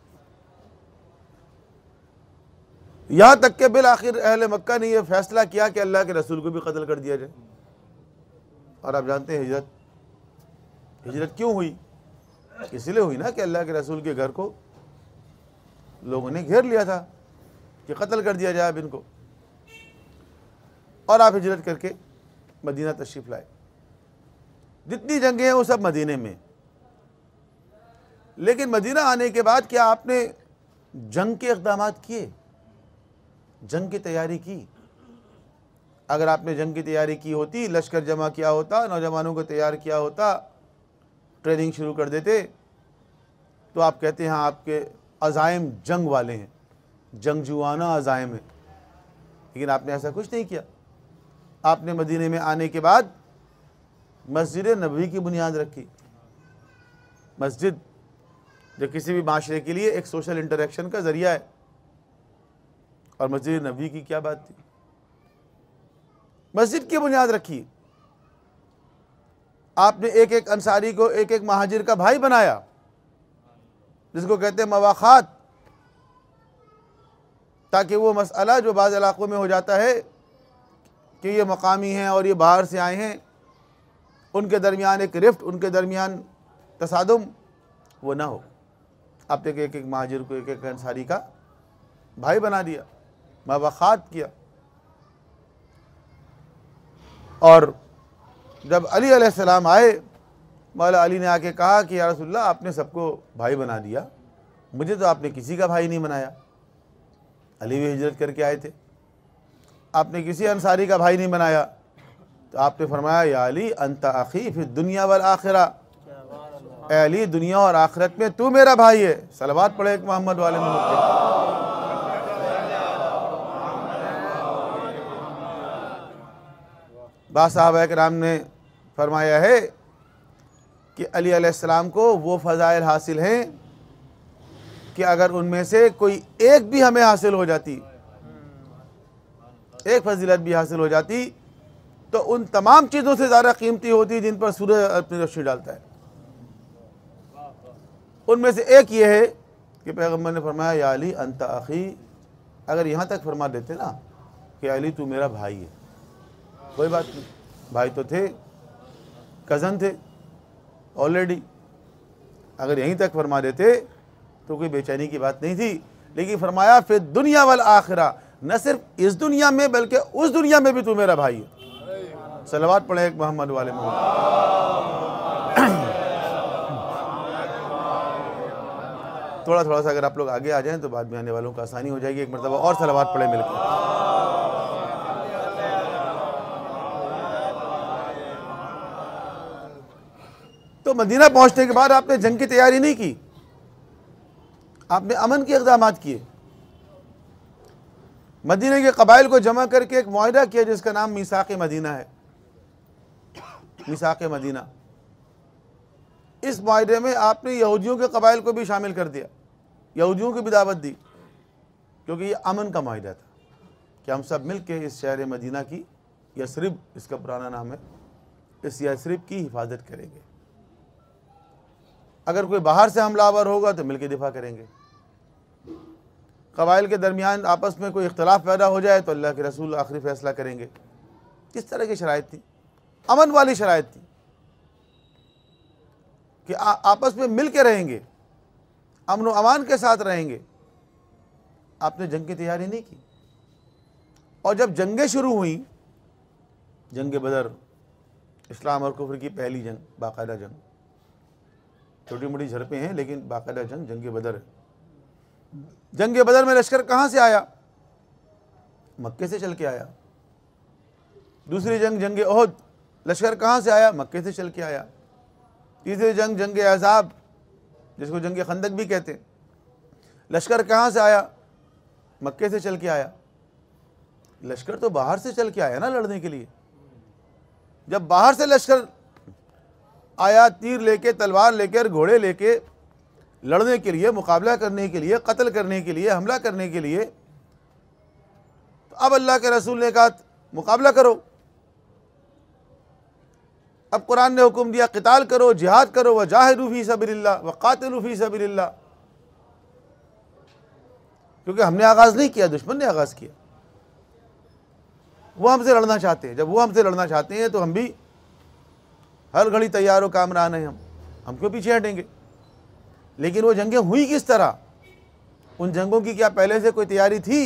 यहाँ तक के बिल आखिर अहले मक्का ने यह फैसला किया कि अल्लाह के रसूल को भी कत्ल कर दिया जाए। और आप जानते हैं हिजरत क्यों हुई? इसलिए हुई ना कि अल्लाह के रसूल के घर को लोगों ने घेर लिया था कि कत्ल कर दिया जाए अब इनको। और आप हिजरत करके मदीना तशरीफ़ लाए। जितनी जंगें हैं वो सब मदीने में। लेकिन मदीना आने के बाद क्या आपने जंग के इक़दाम किए, जंग की तैयारी की? अगर आपने जंग की तैयारी की होती, लश्कर जमा किया होता, नौजवानों को तैयार किया होता, ट्रेनिंग शुरू कर देते, तो आप कहते हैं हाँ आपके अज़ाइम जंग वाले हैं, जंगजुआना अज़ाइम है। लेकिन आपने ऐसा कुछ नहीं किया। आपने मदीने में आने के बाद मस्जिद नबवी की बुनियाद रखी। मस्जिद जो किसी भी माशरे के लिए एक सोशल इंटरेक्शन का ज़रिया है, और मस्जिद नबवी की क्या बात थी? मस्जिद की बुनियाद रखी। आपने एक एक अंसारी को एक एक महाजिर का भाई बनाया, जिसको कहते हैं मवाखात, ताकि वो मसला जो बाज़ इलाक़ों में हो जाता है कि ये मकामी हैं और ये बाहर से आए हैं, उनके दरमियान एक रिफ्ट, उनके दरमियान तसादुम वो ना हो। आपने एक एक महाजिर को एक एक अंसारी का भाई बना दिया, मवाखात किया। और जब अली अलैहिस्सलाम आए, मौला अली ने आके कहा कि या रसूलल्लाह आपने सबको भाई बना दिया, मुझे तो आपने किसी का भाई नहीं बनाया। अली भी हिजरत करके आए थे, आपने किसी अंसारी का भाई नहीं बनाया। तो आपने फरमाया या अली अंता अखी फिर दुनिया वल आखिरा, ए अली दुनिया और आखिरत में तू मेरा भाई है। सलवात पढ़े एक मोहम्मद वाले में। बास साहब कराम ने फरमाया है कि अली अलैहिस्सलाम को वो फ़ज़ाइल हासिल हैं कि अगर उनमें से कोई एक भी हमें हासिल हो जाती एक फजीलत भी हासिल हो जाती तो उन तमाम चीज़ों से ज़्यादा कीमती होती जिन पर सूरज अपनी रोशनी डालता है। उनमें से एक ये है कि पैगम्बर ने फरमाया या अली अंत अखी, अगर यहाँ तक फरमा देते ना कि अली तू मेरा भाई है, कोई बात नहीं, भाई तो थे, कज़न थे ऑलरेडी, अगर यहीं तक फरमा देते तो कोई बेचैनी की बात नहीं थी। लेकिन फरमाया फिर दुनिया वल आखिरा, न सिर्फ इस दुनिया में बल्कि उस दुनिया में भी तू मेरा भाई है। सलवात पढ़े एक मोहम्मद वाले थोड़ा थोड़ा सा अगर आप लोग आगे आ जाएं तो बाद में आने वालों को आसानी हो जाएगी। एक मरतबा और सलवात पढ़े मिलकर। तो मदीना पहुंचने के बाद आपने जंग की तैयारी नहीं की, आपने अमन के इक़दाम किए। मदीने के कबाइल को जमा करके एक मुआहिदा किया जिसका नाम मीसाक़ मदीना है। मीसाक़ मदीना, इस मुआहिदे में आपने यहूदियों के कबाइल को भी शामिल कर दिया, यहूदियों की भी दावत दी, क्योंकि ये अमन का मुआहिदा था कि हम सब मिल के इस शहर मदीना की, यसरिब इसका पुराना नाम है, इस यसरिब की हिफाजत करेंगे। अगर कोई बाहर से हमलावर होगा तो मिल के दिफा करेंगे। कबाइल के दरमियान आपस में कोई इख्तलाफ पैदा हो जाए तो अल्लाह के रसूल आखिरी फैसला करेंगे। किस तरह की शराइत थी? अमन वाली शराइत थी कि आपस में मिल के रहेंगे, अमन व अमान के साथ रहेंगे। आपने जंग की तैयारी नहीं की। और जब जंगें शुरू हुई, जंग बदर इस्लाम और कुफ्र की पहली जंग, बाकायदा जंग, छोटी मोटी झड़पें हैं लेकिन बाकायदा जंग जंग बदर है। जंग बदर में लश्कर कहाँ से आया? मक्के से चल के आया। दूसरी जंग जंग ओहद, लश्कर कहाँ से आया? मक्के से चल के आया। तीसरी जंग जंग अहज़ाब, जिसको जंग खंदक भी कहते हैं, लश्कर कहाँ से आया? मक्के से चल के आया। लश्कर तो बाहर से चल के आया ना लड़ने के लिए। जब बाहर से लश्कर आया, तीर लेके, तलवार लेकर, घोड़े लेके लड़ने के लिए, मुकाबला करने के लिए, कत्ल करने के लिए, हमला करने के लिए, तो अब अल्लाह के रसूल ने कहा मुकाबला करो। अब कुरान ने हुक्म दिया क़िताल करो, जिहाद करो, वजाहिदू फी सबीलिल्लाह वक़ातिलू फी सबीलिल्लाह। क्योंकि हमने आगाज़ नहीं किया, दुश्मन ने आगाज़ किया। वो हमसे लड़ना चाहते हैं। जब वो हमसे लड़ना चाहते हैं तो हम भी हर घड़ी तैयार हो कामरान हैं। हम क्यों पीछे हटेंगे? लेकिन वो जंगें हुई किस तरह? उन जंगों की क्या पहले से कोई तैयारी थी?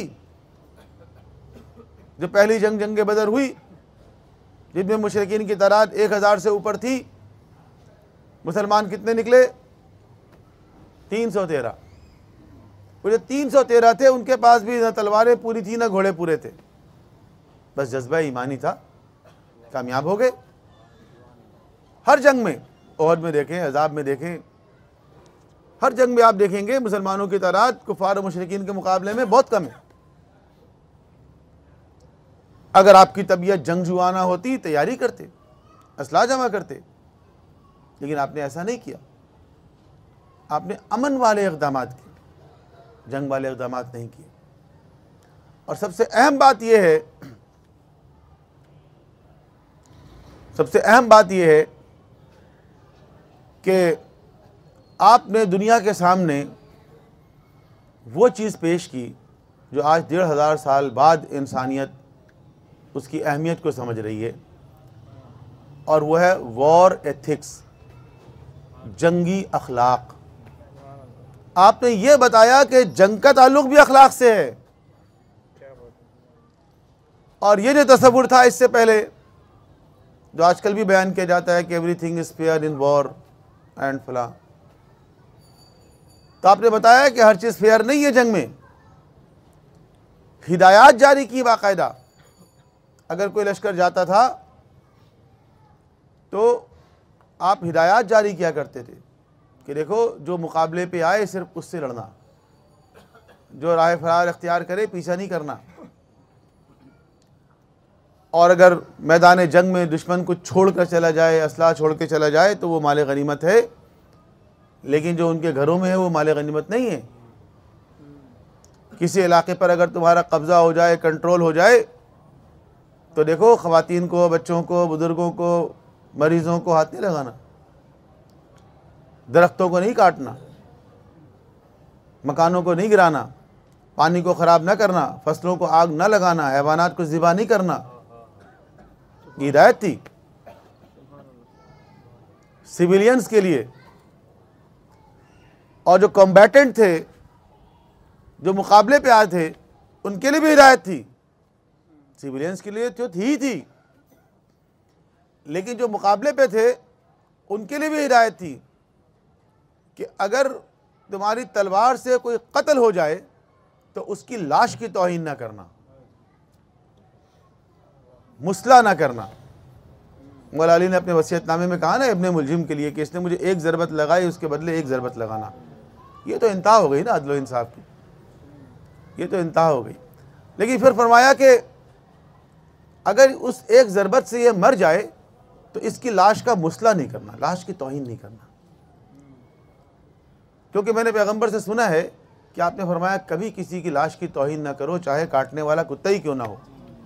जो पहली जंग जंग बदर हुई, जिसमें मुशरिकीन की तादाद 1000 से ऊपर थी, मुसलमान कितने निकले? 313। वो जो 313 थे उनके पास भी न तलवारें पूरी थी न घोड़े पूरे थे, बस जज्बा ईमानी था। कामयाब हो गए। हर जंग में, ओहद में देखें, अज़ाब में देखें, हर जंग में आप देखेंगे मुसलमानों की तादाद कुफार और मुशरिकीन के मुकाबले में बहुत कम है। अगर आपकी तबीयत जंगजुआना होती, तैयारी करते, असला जमा करते, लेकिन आपने ऐसा नहीं किया। आपने अमन वाले इक़दाम किए, जंग वाले इक़दाम नहीं किए। और सबसे अहम बात यह है, सबसे अहम बात यह है कि आपने दुनिया के सामने वो चीज़ पेश की जो आज 1500 साल बाद इंसानियत उसकी अहमियत को समझ रही है, और वो है वॉर एथिक्स, जंगी अखलाक। आपने ये बताया कि जंग का ताल्लुक भी अखलाक से है। और ये जो तसव्वुर था इससे पहले, जो आजकल भी बयान किया जाता है कि everything is fair in war and फला, तो आपने बताया कि हर चीज़ फेयर नहीं है जंग में। हिदायत जारी की बाकायदा। अगर कोई लश्कर जाता था तो आप हिदायत जारी किया करते थे कि देखो जो मुकाबले पे आए सिर्फ उससे लड़ना, जो राह फरार इख्तियार करे पीछा नहीं करना। और अगर मैदान जंग में दुश्मन को छोड़ कर चला जाए, असला छोड़ के चला जाए, तो वो माल गनीमत है, लेकिन जो उनके घरों में है वो माल गनीमत नहीं है। किसी इलाके पर अगर तुम्हारा कब्ज़ा हो जाए, कंट्रोल हो जाए, तो देखो, ख़वातीन को, बच्चों को, बुज़ुर्गों को, मरीज़ों को हाथ नहीं लगाना, दरख्तों को नहीं काटना, मकानों को नहीं गिराना, पानी को ख़राब न करना, फसलों को आग न लगाना, हैवानात को ज़िबा नहीं करना। ये हिदायत थी सिविलियंस के लिए। और जो कॉम्बैटेंट थे, जो मुकाबले पे आए थे, उनके लिए भी हिदायत थी। सिविलियंस के लिए तो थी ही थी, लेकिन जो मुकाबले पे थे उनके लिए भी हिदायत थी कि अगर तुम्हारी तलवार से कोई कत्ल हो जाए तो उसकी लाश की तौहीन ना करना, मुसला ना करना। मौला अली ने अपने वसीयतनामे में कहा ना इब्ने मुलजिम के लिए कि इसने मुझे एक ज़रबत लगाई, उसके बदले एक ज़रबत लगाना। ये तो इंतहा हो गई ना अदल व इंसाफ की, ये तो इंतहा हो गई। लेकिन फिर फरमाया कि अगर उस एक ज़रबत से ये मर जाए तो इसकी लाश का मुसला नहीं करना, लाश की तौहीन नहीं करना। क्योंकि मैंने पैगंबर से सुना है कि आपने फरमाया कभी किसी की लाश की तौहीन ना करो, चाहे काटने वाला कुत्ता ही क्यों ना हो।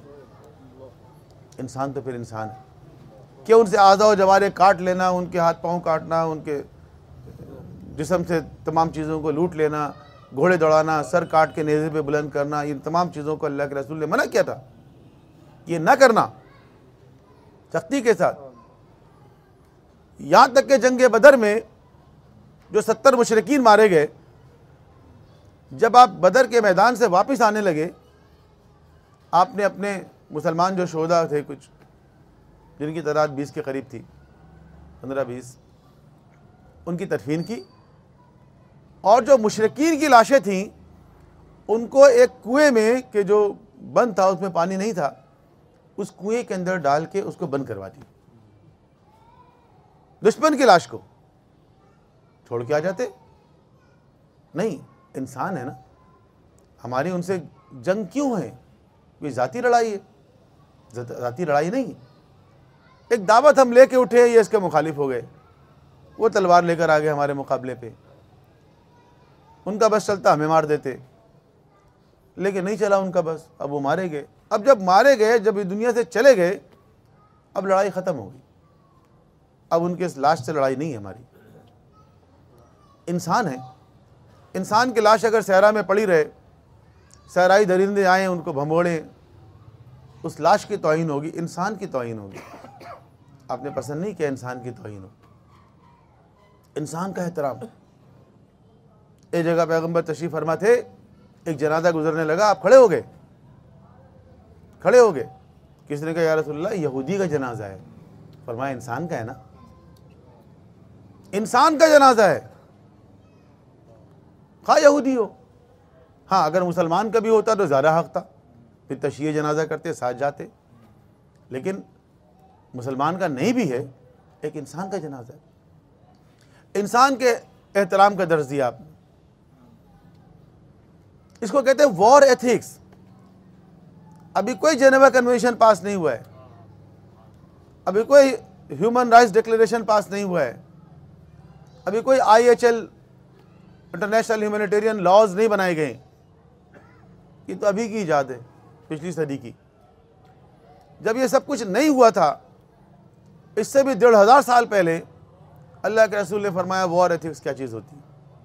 इंसान तो फिर इंसान है, क्यों उनसे आज़ा व जवारे काट लेना, उनके हाथ पाँव काटना, उनके जिस्म से तमाम चीज़ों को लूट लेना, घोड़े दौड़ाना, सर काट के नेज़े पे बुलंद करना, इन तमाम चीज़ों को अल्लाह के रसूल ने मना किया था, ये ना करना सख्ती के साथ। यहाँ तक कि जंग बदर में जो 70 मुशरिकीन मारे गए, जब आप बदर के मैदान से वापस आने लगे, आपने अपने मुसलमान जो शोहदा थे कुछ, जिनकी तादाद 20 के करीब थी, 15-20, उनकी तदफीन की। और जो मुशरिकीन की लाशें थीं उनको एक कुएं में के जो बंद था, उसमें पानी नहीं था, उस कुएं के अंदर डाल के उसको बंद करवा दी। दुश्मन की लाश को छोड़ के आ जाते नहीं, इंसान है ना, हमारी उनसे जंग क्यों है? कोई ज़ाती लड़ाई है? ज़ाती लड़ाई नहीं। एक दावत हम लेके उठे, ये इसके मुखालिफ हो गए, वो तलवार लेकर आ गए हमारे मुकाबले पे, उनका बस चलता हमें मार देते, लेकिन नहीं चला उनका बस, अब वो मारे गए। अब जब मारे गए, जब ये दुनिया से चले गए, अब लड़ाई ख़त्म हो गई, अब उनके इस लाश से लड़ाई नहीं है हमारी। इंसान है, इंसान की लाश अगर सहरा में पड़ी रहे, सहराई दरिंदे आए उनको भमोड़ें, उस लाश की तौहीन होगी, इंसान की तौहीन होगी। आपने पसंद नहीं किया इंसान की तौहीन हो, इंसान का एहतराम। एक जगह पैगंबर तशरीफ़ फरमा थे, एक जनाजा गुजरने लगा, आप खड़े हो गए, खड़े हो गए। किसी ने कहा या रसूलल्लाह यहूदी का जनाजा है। फरमाया इंसान का है ना, इंसान का जनाजा है, खा यहूदी हो। हाँ, अगर मुसलमान का भी होता तो ज़्यादा हक़ था, फिर तशय्ये जनाजा करते, साथ जाते, लेकिन मुसलमान का नहीं भी है, एक इंसान का जनाजा है। इंसान के एहतराम का दर्ज दिया आपने। इसको कहते हैं वॉर एथिक्स। अभी कोई जेनेवा कन्वेंशन पास नहीं हुआ है, अभी कोई ह्यूमन राइट्स डिक्लेरेशन पास नहीं हुआ है, अभी कोई IHL इंटरनेशनल ह्यूमैनिटेरियन लॉज नहीं बनाए गए। ये तो अभी की इजाद है, पिछली सदी की। जब ये सब कुछ नहीं हुआ था, इससे भी 1500 साल पहले अल्लाह के रसूल ने फरमाया वॉर एथिक्स क्या चीज़ होती है।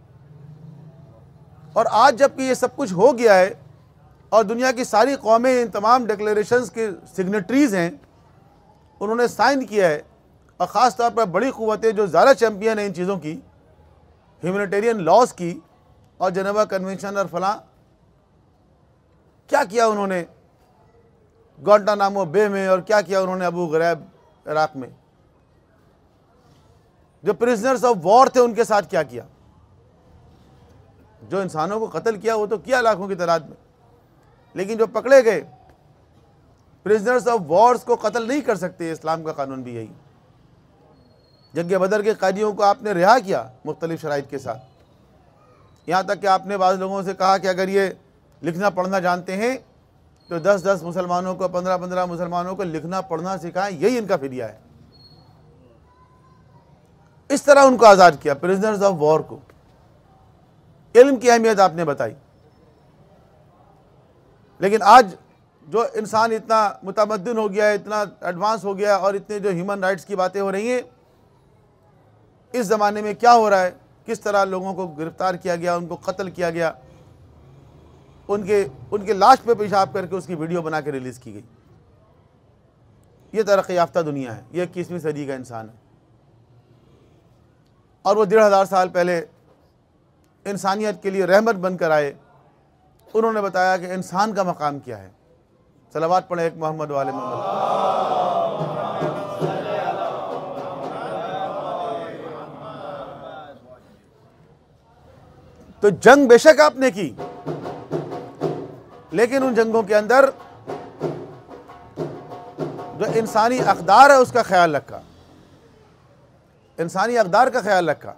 और आज जबकि ये सब कुछ हो गया है और दुनिया की सारी कौमें इन तमाम डिक्लेरेशंस के सिग्नेटरीज़ हैं, उन्होंने साइन किया है, और ख़ास तौर पर बड़ी क़ुव्वतें जो ज़्यादा चैम्पियन हैं इन चीज़ों की, ह्यूमैनिटेरियन लॉज की और जेनेवा कन्वेंशन और फलां, क्या किया उन्होंने गुआंटानामो बे में, और क्या किया उन्होंने अबू ग़रैब इराक़ में। जो प्रिजनर्स ऑफ वॉर थे उनके साथ क्या किया। जो इंसानों को कत्ल किया वो तो किया लाखों की तादाद में, लेकिन जो पकड़े गए प्रिजनर्स ऑफ वॉर्स को कत्ल नहीं कर सकते। इस्लाम का कानून भी यही। जंग बदर के कैदियों को आपने रिहा किया मुख्तलिफ शराइत के साथ। यहाँ तक कि आपने बाज़ लोगों से कहा कि अगर ये लिखना पढ़ना जानते हैं तो 10-10 मुसलमानों को, 15-15 मुसलमानों को लिखना पढ़ना सिखाएं, यही इनका फिदिया है। इस तरह उनको आज़ाद किया, प्रिजनर्स ऑफ वॉर को। इल्म की अहमियत आपने बताई। लेकिन आज जो इंसान इतना मुतमद्दिन हो गया है, इतना एडवांस हो गया, और इतने जो ह्यूमन राइट्स की बातें हो रही हैं, इस ज़माने में क्या हो रहा है, किस तरह लोगों को गिरफ्तार किया गया, उनको कत्ल किया गया, उनके लाश पे पेशाब करके उसकी वीडियो बना के रिलीज़ की गई। ये तरक्की याफ्ता दुनिया है, ये 21वीं सदी का इंसान है। और वो 1500 साल पहले इंसानियत के लिए रहमत बनकर आए। उन्होंने बताया कि इंसान का मकाम क्या है। सलावत पढ़े एक मोहम्मद वाले मोहम्मद। तो जंग बेशक आपने की, लेकिन उन जंगों के अंदर जो इंसानी अक़दार है उसका ख्याल रखा, इंसानी अक़दार का ख्याल रखा।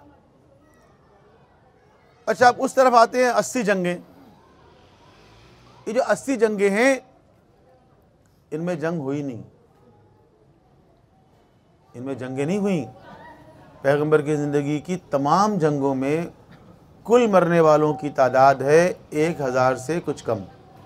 अच्छा, अब उस तरफ आते हैं 80 जंगें। ये जो 80 जंगें हैं, इनमें जंग हुई नहीं, इनमें जंगें नहीं हुई। पैगंबर की ज़िंदगी की तमाम जंगों में कुल मरने वालों की तादाद है 1000 से कुछ कम,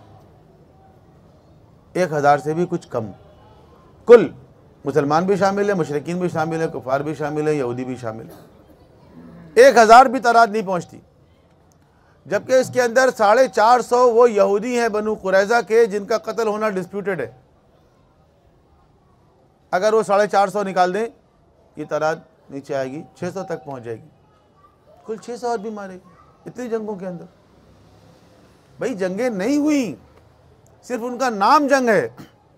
1000 से भी कुछ कम। कुल मुसलमान भी शामिल है, मुशरिकीन भी शामिल है, कुफार भी शामिल है, यहूदी भी शामिल है। 1000 भी तादाद नहीं पहुंचती, जबकि इसके अंदर 450 वो यहूदी हैं बनु कुरैज़ा के, जिनका कत्ल होना डिस्प्यूटेड है। अगर वो 450 निकाल दें, ये तादाद नीचे आएगी, 600 तक पहुंच जाएगी। कुल 600 और भी मारेगी इतनी जंगों के अंदर। भाई जंगें नहीं हुई, सिर्फ उनका नाम जंग है।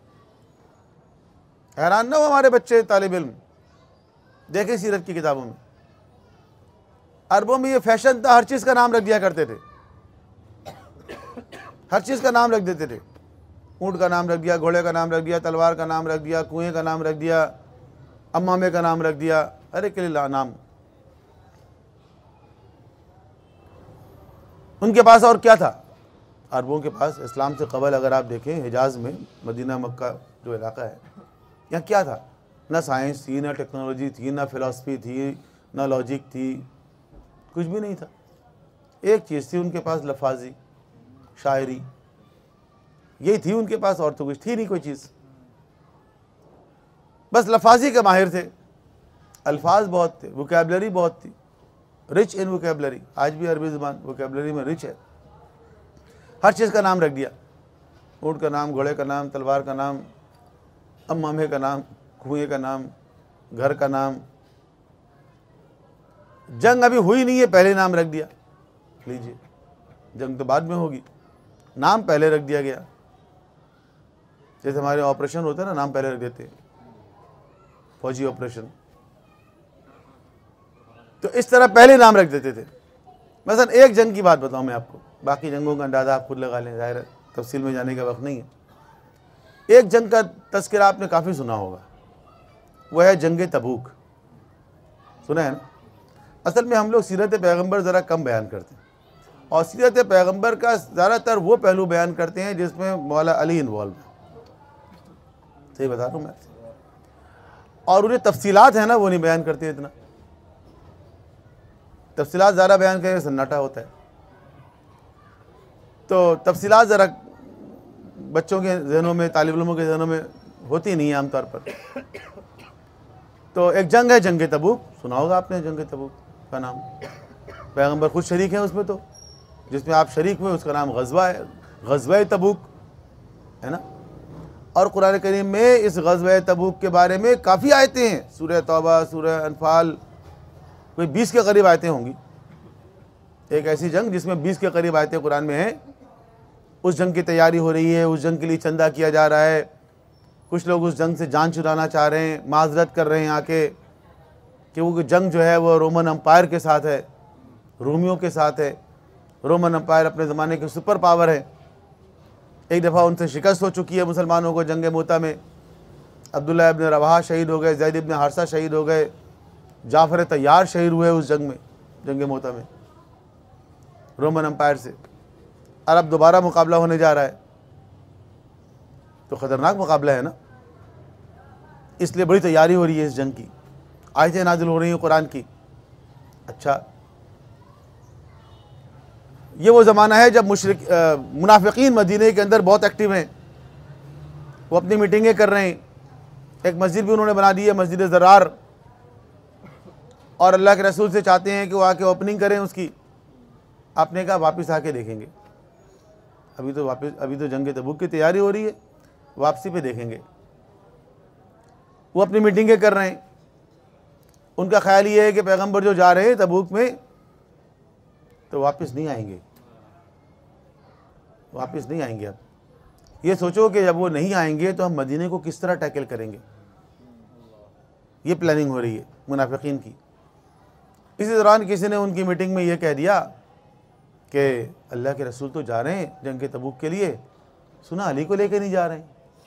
हैरान ना हो हमारे बच्चे तालिब इल्म, देखे सीरत की किताबों में, अरबों में ये फैशन था, हर चीज़ का नाम रख दिया करते थे, हर चीज़ का नाम रख देते थे। ऊँट का नाम रख दिया, घोड़े का नाम रख दिया, तलवार का नाम रख दिया, कुएं का नाम रख दिया, अम्मामे का नाम रख दिया, अरे के लिए नाम। उनके पास और क्या था? अरबों के पास इस्लाम से कबल अगर आप देखें, हिजाज़ में, मदीना मक्का जो इलाका है, यहाँ क्या था? ना साइंस थी, ना टेक्नोलॉजी थी, ना फ़िलासफ़ी थी, ना लॉजिक थी, कुछ भी नहीं था। एक चीज़ थी उनके पास, लफाजी, शायरी, यही थी उनके पास, और तो कुछ थी नहीं कोई चीज़। बस लफाजी के माहिर थे, अल्फाज बहुत थे, वोकैबलरी बहुत थी, रिच इन वोकैबलरी। आज भी अरबी ज़बान वोकैबलरी में रिच है। हर चीज़ का नाम रख दिया, ऊँट का नाम, घोड़े का नाम, तलवार का नाम, अम्मामे का नाम, कुएं का नाम, घर का नाम। जंग अभी हुई नहीं है, पहले नाम रख दिया। लीजिए, जंग तो बाद में होगी, नाम पहले रख दिया गया। जैसे हमारे ऑपरेशन होता है ना, नाम पहले रख देते हैं, फौजी ऑपरेशन, तो इस तरह पहले नाम रख देते थे। मसलन एक जंग की बात बताऊं मैं आपको, बाकी जंगों का अंदाज़ा आप खुद लगा लें, ज़ाहिर है तफसील में जाने का वक्त नहीं है। एक जंग का तज़किरा आपने काफ़ी सुना होगा, वह है जंग तबूक। सुना है ना? असल में हम लोग सीरत पैगंबर ज़रा कम बयान करते हैं, और सीरत पैगंबर का ज़्यादातर वो पहलू बयान करते हैं जिसमें मौला अली इन्वॉल्व है। सही बता रहा हूँ मैं, और उन्हें तफसीलात है ना, वो नहीं बयान करते इतना। तफसीलात ज़्यादा बयान करें सन्नाटा होता है, तो तफसीलात ज़रा बच्चों के ज़हनों में, तालिब इल्मों के ज़हनों में होती नहीं है आमतौर पर। तो एक जंग है जंग तबूक, सुना होगा आपने जंग तबूक का नाम। पैगंबर खुद शरीक हैं उसमें, तो जिसमें आप शरीक हुए उसका नाम गज़वा है, गज़वा तबूक है ना। और कुरान करीम में इस गज़वा तबूक के बारे में काफ़ी आयतें हैं, सूरह तौबा, सूरह अनफाल, कोई 20 के करीब आयतें होंगी। एक ऐसी जंग जिसमें 20 के करीब आयतें कुरान में हैं। उस जंग की तैयारी हो रही है, उस जंग के लिए चंदा किया जा रहा है, कुछ लोग उस जंग से जान छुड़ाना चाह रहे हैं, माजरत कर रहे हैं आके कि वो जंग जो है वो रोमन अम्पायर के साथ है, रोमियों के साथ है। रोमन अम्पायर अपने ज़माने के सुपर पावर है, एक दफ़ा उनसे शिकस्त हो चुकी है मुसलमानों को जंग मोता में। अब्दुल्ला इब्न रवाहा शहीद हो गए, ज़ैद इब्न हारिसा शहीद हो गए, जाफ़र तैयार शहीद हुए उस जंग में, जंग मोता में रोमन अम्पायर से। और अब दोबारा मुकाबला होने जा रहा है, तो ख़तरनाक मुकाबला है ना, इसलिए बड़ी तैयारी हो रही है इस जंग की, आयतें नाज़िल हो रही हैं कुरान की। अच्छा, ये वो ज़माना है जब मुनाफिकीन मदीने के अंदर बहुत एक्टिव हैं, वो अपनी मीटिंगें कर रहे हैं, एक मस्जिद भी उन्होंने बना दी है, मस्जिद ज़रार, और अल्लाह के रसूल से चाहते हैं कि वो आके ओपनिंग करें उसकी। आपने कहा वापस आके देखेंगे, अभी तो जंग तबूक की तैयारी हो रही है, वापसी पे देखेंगे। वो अपनी मीटिंगें कर रहे हैं, उनका ख्याल ये है कि पैगंबर जो जा रहे हैं तबूक में तो वापस नहीं आएंगे, वापस नहीं आएंगे। अब ये सोचो कि जब वो नहीं आएंगे तो हम मदीने को किस तरह टैकल करेंगे, ये प्लानिंग हो रही है मुनाफिकीन की। इसी दौरान किसी ने उनकी मीटिंग में ये कह दिया कि अल्लाह के रसूल तो जा रहे हैं जंग तबूक के लिए, सुना अली को लेके नहीं जा रहे हैं।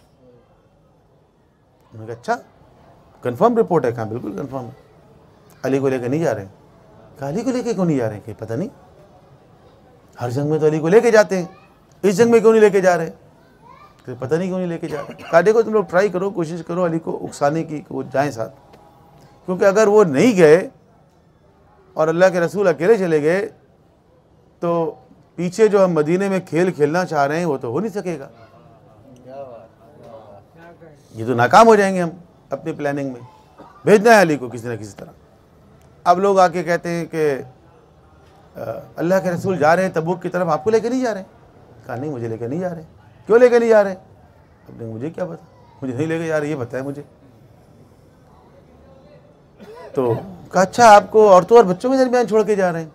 उन्होंने कहा अच्छा कंफर्म रिपोर्ट है? कहा बिल्कुल कंफर्म है, अली को लेके नहीं जा रहे हैं। कहा अली को लेके क्यों नहीं जा रहे हैं? कि पता नहीं, हर जंग में तो अली को लेके जाते हैं, इस जंग में क्यों नहीं लेके जा रहे? तो पता नहीं क्यों नहीं लेके जा रहे। कहा देखो तुम लोग ट्राई करो, कोशिश करो अली को उकसाने की, वो जाएं साथ, क्योंकि अगर वो नहीं गए और अल्लाह के रसूल अकेले चले गए तो पीछे जो हम मदीने में खेल खेलना चाह रहे हैं वो तो हो नहीं सकेगा, ये तो नाकाम हो जाएंगे हम अपनी प्लानिंग में। भेजना है अली को किसी न किसी तरह। अब लोग आके कहते हैं कि अल्लाह के रसूल जा रहे हैं तबूक की तरफ, आपको लेके नहीं जा रहे? कहा नहीं मुझे लेके नहीं जा रहे। क्यों लेके नहीं जा रहे? अपने मुझे क्या पता, मुझे नहीं लेके जा रहे, ये बताया मुझे। तो कहा अच्छा आपको औरतों और बच्चों के दरमियान छोड़ के जा रहे हैं?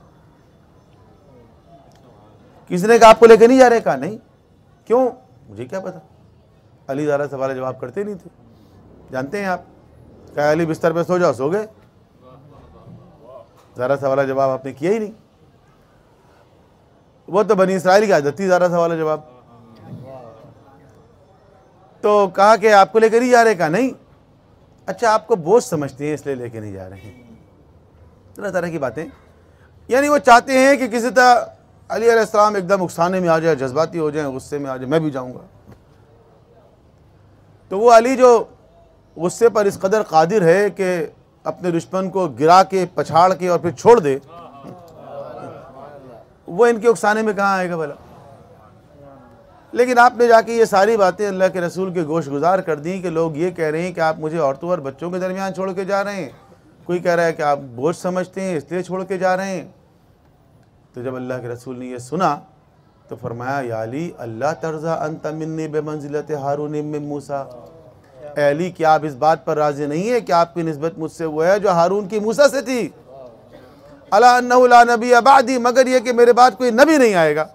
किसी ने कहा आपको लेके नहीं जा रहे? कहा नहीं। क्यों? मुझे क्या पता। अली ज़रा सवाल जवाब करते नहीं थे, जानते हैं आप। कहा अली बिस्तर पे सो जाओ, सो गए, ज़रा सवाल जवाब आपने किया ही नहीं। वो तो बनी इसराइल की आदत थी ज़रा सवाल जवाब। तो कहा कि आपको लेकर नहीं जा रहे? कहा नहीं। अच्छा आपको बोझ समझते हैं इसलिए लेके नहीं जा रहे हैं। तरह तरह की बातें, यानी वो चाहते हैं कि किसी तरह अली अलैहिस्सलाम एकदम उकसाने में आ जाए, जज्बाती हो जाए, गुस्से में आ जाए, मैं भी जाऊंगा। तो वो अली जो गुस्से पर इस कदर कादिर है कि अपने दुश्मन को गिरा के, पछाड़ के और फिर छोड़ दे, वो इनके उकसाने में कहाँ आएगा भला। लेकिन आपने जाके ये सारी बातें अल्लाह के रसूल के गोश गुजार कर दी कि लोग ये कह रहे हैं कि आप मुझे औरतों और बच्चों के दरमियान छोड़ के जा रहे हैं, कोई कह रहा है कि आप बोझ समझते हैं इसलिए छोड़ के जा रहे हैं। तो जब अल्लाह के रसूल ने ये सुना तो फरमाया या अली अल्लाह तर्ज़ा अंत मिन्नी बेमंज़िलत हारून मिन मूसा। अली क्या आप इस बात पर राज़ी नहीं है कि आपकी निस्बत मुझसे वो है जो हारून की मूसा से थी। अला अन्नहु ला नबी बादी, मगर ये कि मेरे बाद कोई नबी नहीं आएगा,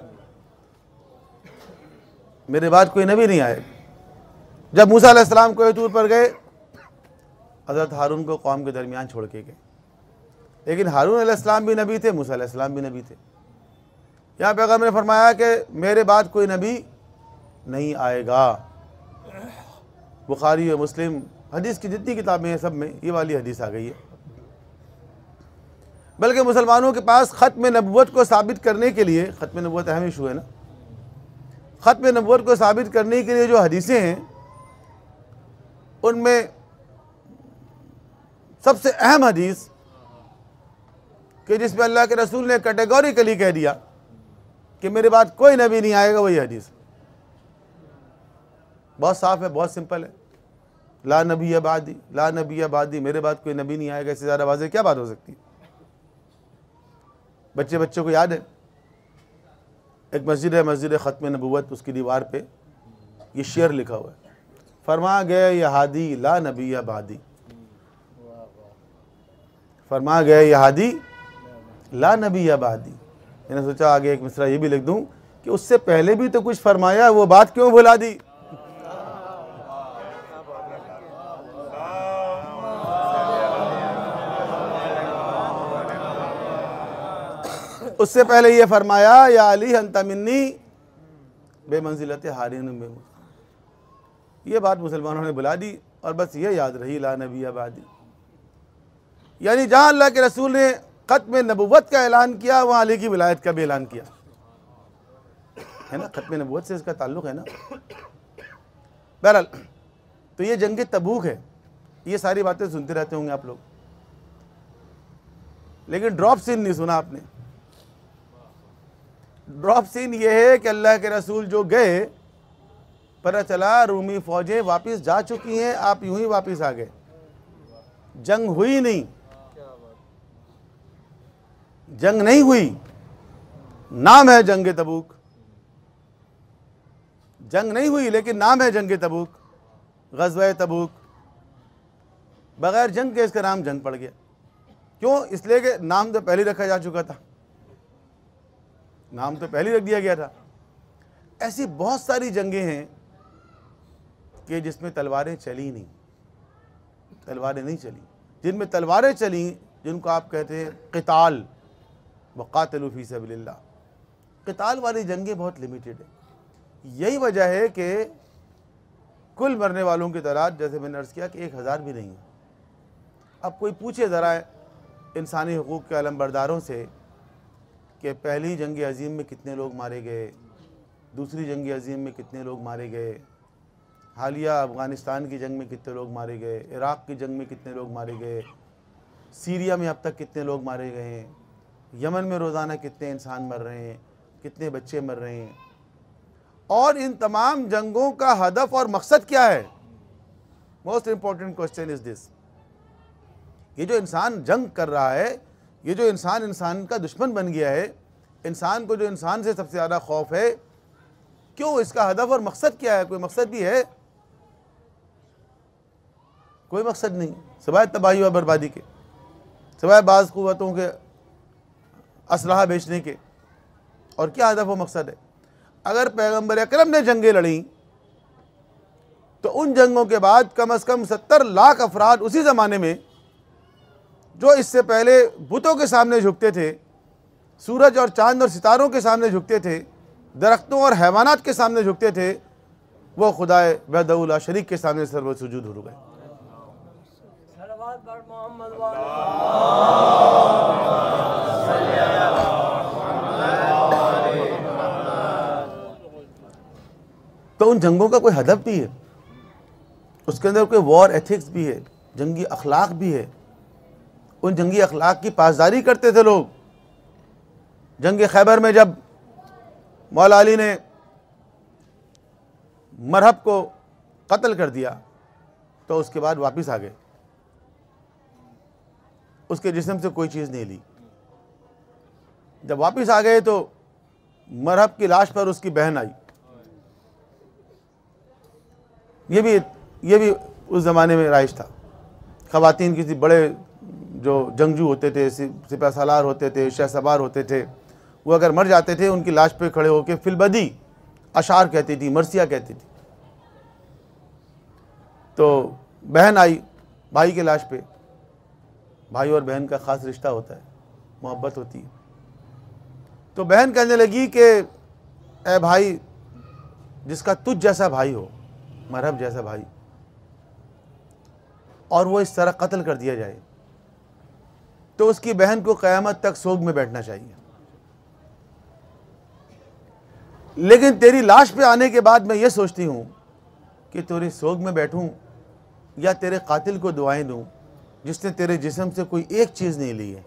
मेरे बाद कोई नबी नहीं आएगा। जब मूसा अलैहिस्सलाम को तूर पर गए, हज़रत हारून को कौम के दरमियान छोड़ के गए, लेकिन हारून अलैहिस्सलाम भी नबी थे, मूसा अलैहिस्सलाम भी नबी थे। यहाँ पैगंबर ने फरमाया कि मेरे बाद कोई नबी नहीं आएगा। बुखारी और मुस्लिम हदीस की जितनी किताबें हैं सब में ये वाली हदीस आ गई है। बल्कि मुसलमानों के पास ख़त्म नबुव्वत को साबित करने के लिए, ख़त्म नबुव्वत अहम इशू है ना, ख़त्म नबुव्वत को साबित करने के लिए जो हदीसें हैं उनमें सबसे अहम हदीस कि जिसमें अल्लाह के रसूल ने कैटेगोरिकली कह दिया कि मेरे बाद कोई नबी नहीं आएगा, वही हदीस बहुत साफ है, बहुत सिंपल है। ला नबी अबादी, ला नबी अबादी, मेरे बाद कोई नबी नहीं आएगा। इससे ज़्यादा वाज़ेह क्या बात हो सकती है। बच्चों को याद है, एक मस्जिद है, मस्जिद ख़त्म नबुव्वत, उसकी दीवार पे ये शेर लिखा हुआ है, फरमा गए ये हादी ला नबी अबादी, फरमा गए ये हादी ला नबी अबादी। मैंने सोचा आगे एक मिसरा ये भी लिख दूं कि उससे पहले भी तो कुछ फरमाया, वो बात क्यों भुला दी। उससे पहले ये फरमाया या अली अंत मिन्नी बेमंजिलत हारून में मूसा। ये बात मुसलमानों ने बुला दी और बस ये याद रही ला नबी अबादी। यानी जहाँ अल्लाह के रसूल ने ख़त्म नबुव्वत का ऐलान किया, वहाँ अली की विलायत का भी ऐलान किया है ना, ख़त्म नबुव्वत से इसका ताल्लुक़ है ना। बहरहाल तो ये जंग तबूक है, ये सारी बातें सुनते रहते होंगे आप लोग, लेकिन ड्रॉप सीन नहीं सुना आपने। ड्रॉप सीन ये है कि अल्लाह के रसूल जो गए पता चला रूमी फौजें वापस जा चुकी हैं, आप यूं ही वापस आ गए। जंग हुई नहीं, जंग नहीं हुई, नाम है जंग तबूक। जंग नहीं हुई लेकिन नाम है जंग तबूक, ग़ज़वा तबूक। बगैर जंग के इसका नाम जंग पड़ गया। क्यों? इसलिए कि नाम तो पहले रखा जा चुका था, नाम तो पहले रख दिया गया था। ऐसी बहुत सारी जंगें हैं कि जिसमें तलवारें चली नहीं, तलवारें नहीं चली। जिनमें तलवारें चली, जिनको आप कहते हैं क़िताल, वक़ातिलू फ़ी सबीलिल्लाह, क़िताल वाली जंगें बहुत लिमिटेड है। यही वजह है कि कुल मरने वालों की तादाद, जैसे मैंने अर्ज़ किया, कि 1000 भी नहीं है। अब कोई पूछे ज़रा इंसानी हुकूक़ के अलमबरदारों से कि पहली जंग अज़ीम में कितने लोग मारे गए, दूसरी जंग अज़ीम में कितने लोग मारे गए, हालिया अफ़गानिस्तान की जंग में कितने लोग मारे गए, इराक़ की जंग में कितने लोग मारे गए, सीरिया में अब तक कितने लोग मारे गए हैं, यमन में रोज़ाना कितने इंसान मर रहे हैं, कितने बच्चे मर रहे हैं, और इन तमाम जंगों का हदफ और मकसद क्या है? Most important question is this. ये जो इंसान जंग कर रहा है, ये जो इंसान का दुश्मन बन गया है, इंसान को जो इंसान से सबसे ज़्यादा खौफ है, क्यों? इसका हदफ और मकसद क्या है? कोई मकसद भी है? कोई मकसद नहीं, सिवाय तबाही और बर्बादी के, सिवाय बाज़ क़ुव्वतों के असलहा बेचने के। और क्या हदफ और मकसद है? अगर पैगम्बर अकरम ने जंगें लड़ी तो उन जंगों के बाद कम से कम 70 लाख अफराद उसी ज़माने में, जो इससे पहले बुतों के सामने झुकते थे, सूरज और चांद और सितारों के सामने झुकते थे, दरख्तों और हैवानात के सामने झुकते थे, वो खुदाए वहदहू ला शरीक के सामने सर्व सुजूद हो गए। तो उन जंगों का कोई हदफ भी है, उसके अंदर कोई वॉर एथिक्स भी है, जंगी अखलाक भी है। उन जंगी अखलाक की पासदारी करते थे लोग। जंग खैबर में जब मौला अली ने मरहब को कत्ल कर दिया तो उसके बाद वापस आ गए, उसके जिस्म से कोई चीज़ नहीं ली। जब वापस आ गए तो मरहब की लाश पर उसकी बहन आई। ये भी उस ज़माने में राइज था। ख़वातीन किसी बड़े जो जंगजू होते थे, सिपह सालार होते थे, शहसवार होते थे, वो अगर मर जाते थे उनकी लाश पे खड़े होकर फिलबदी अशार कहती थी, मरसिया कहती थी। तो बहन आई भाई के लाश पे। भाई और बहन का ख़ास रिश्ता होता है, मोहब्बत होती है। तो बहन कहने लगी कि ए भाई, जिसका तुझ जैसा भाई हो, मरहब जैसा भाई, और वो इस तरह कत्ल कर दिया जाए, तो उसकी बहन को क़यामत तक सोग में बैठना चाहिए। लेकिन तेरी लाश पे आने के बाद मैं ये सोचती हूँ कि तेरे सोग में बैठूं या तेरे कातिल को दुआएं दूं जिसने तेरे जिस्म से कोई एक चीज़ नहीं ली है,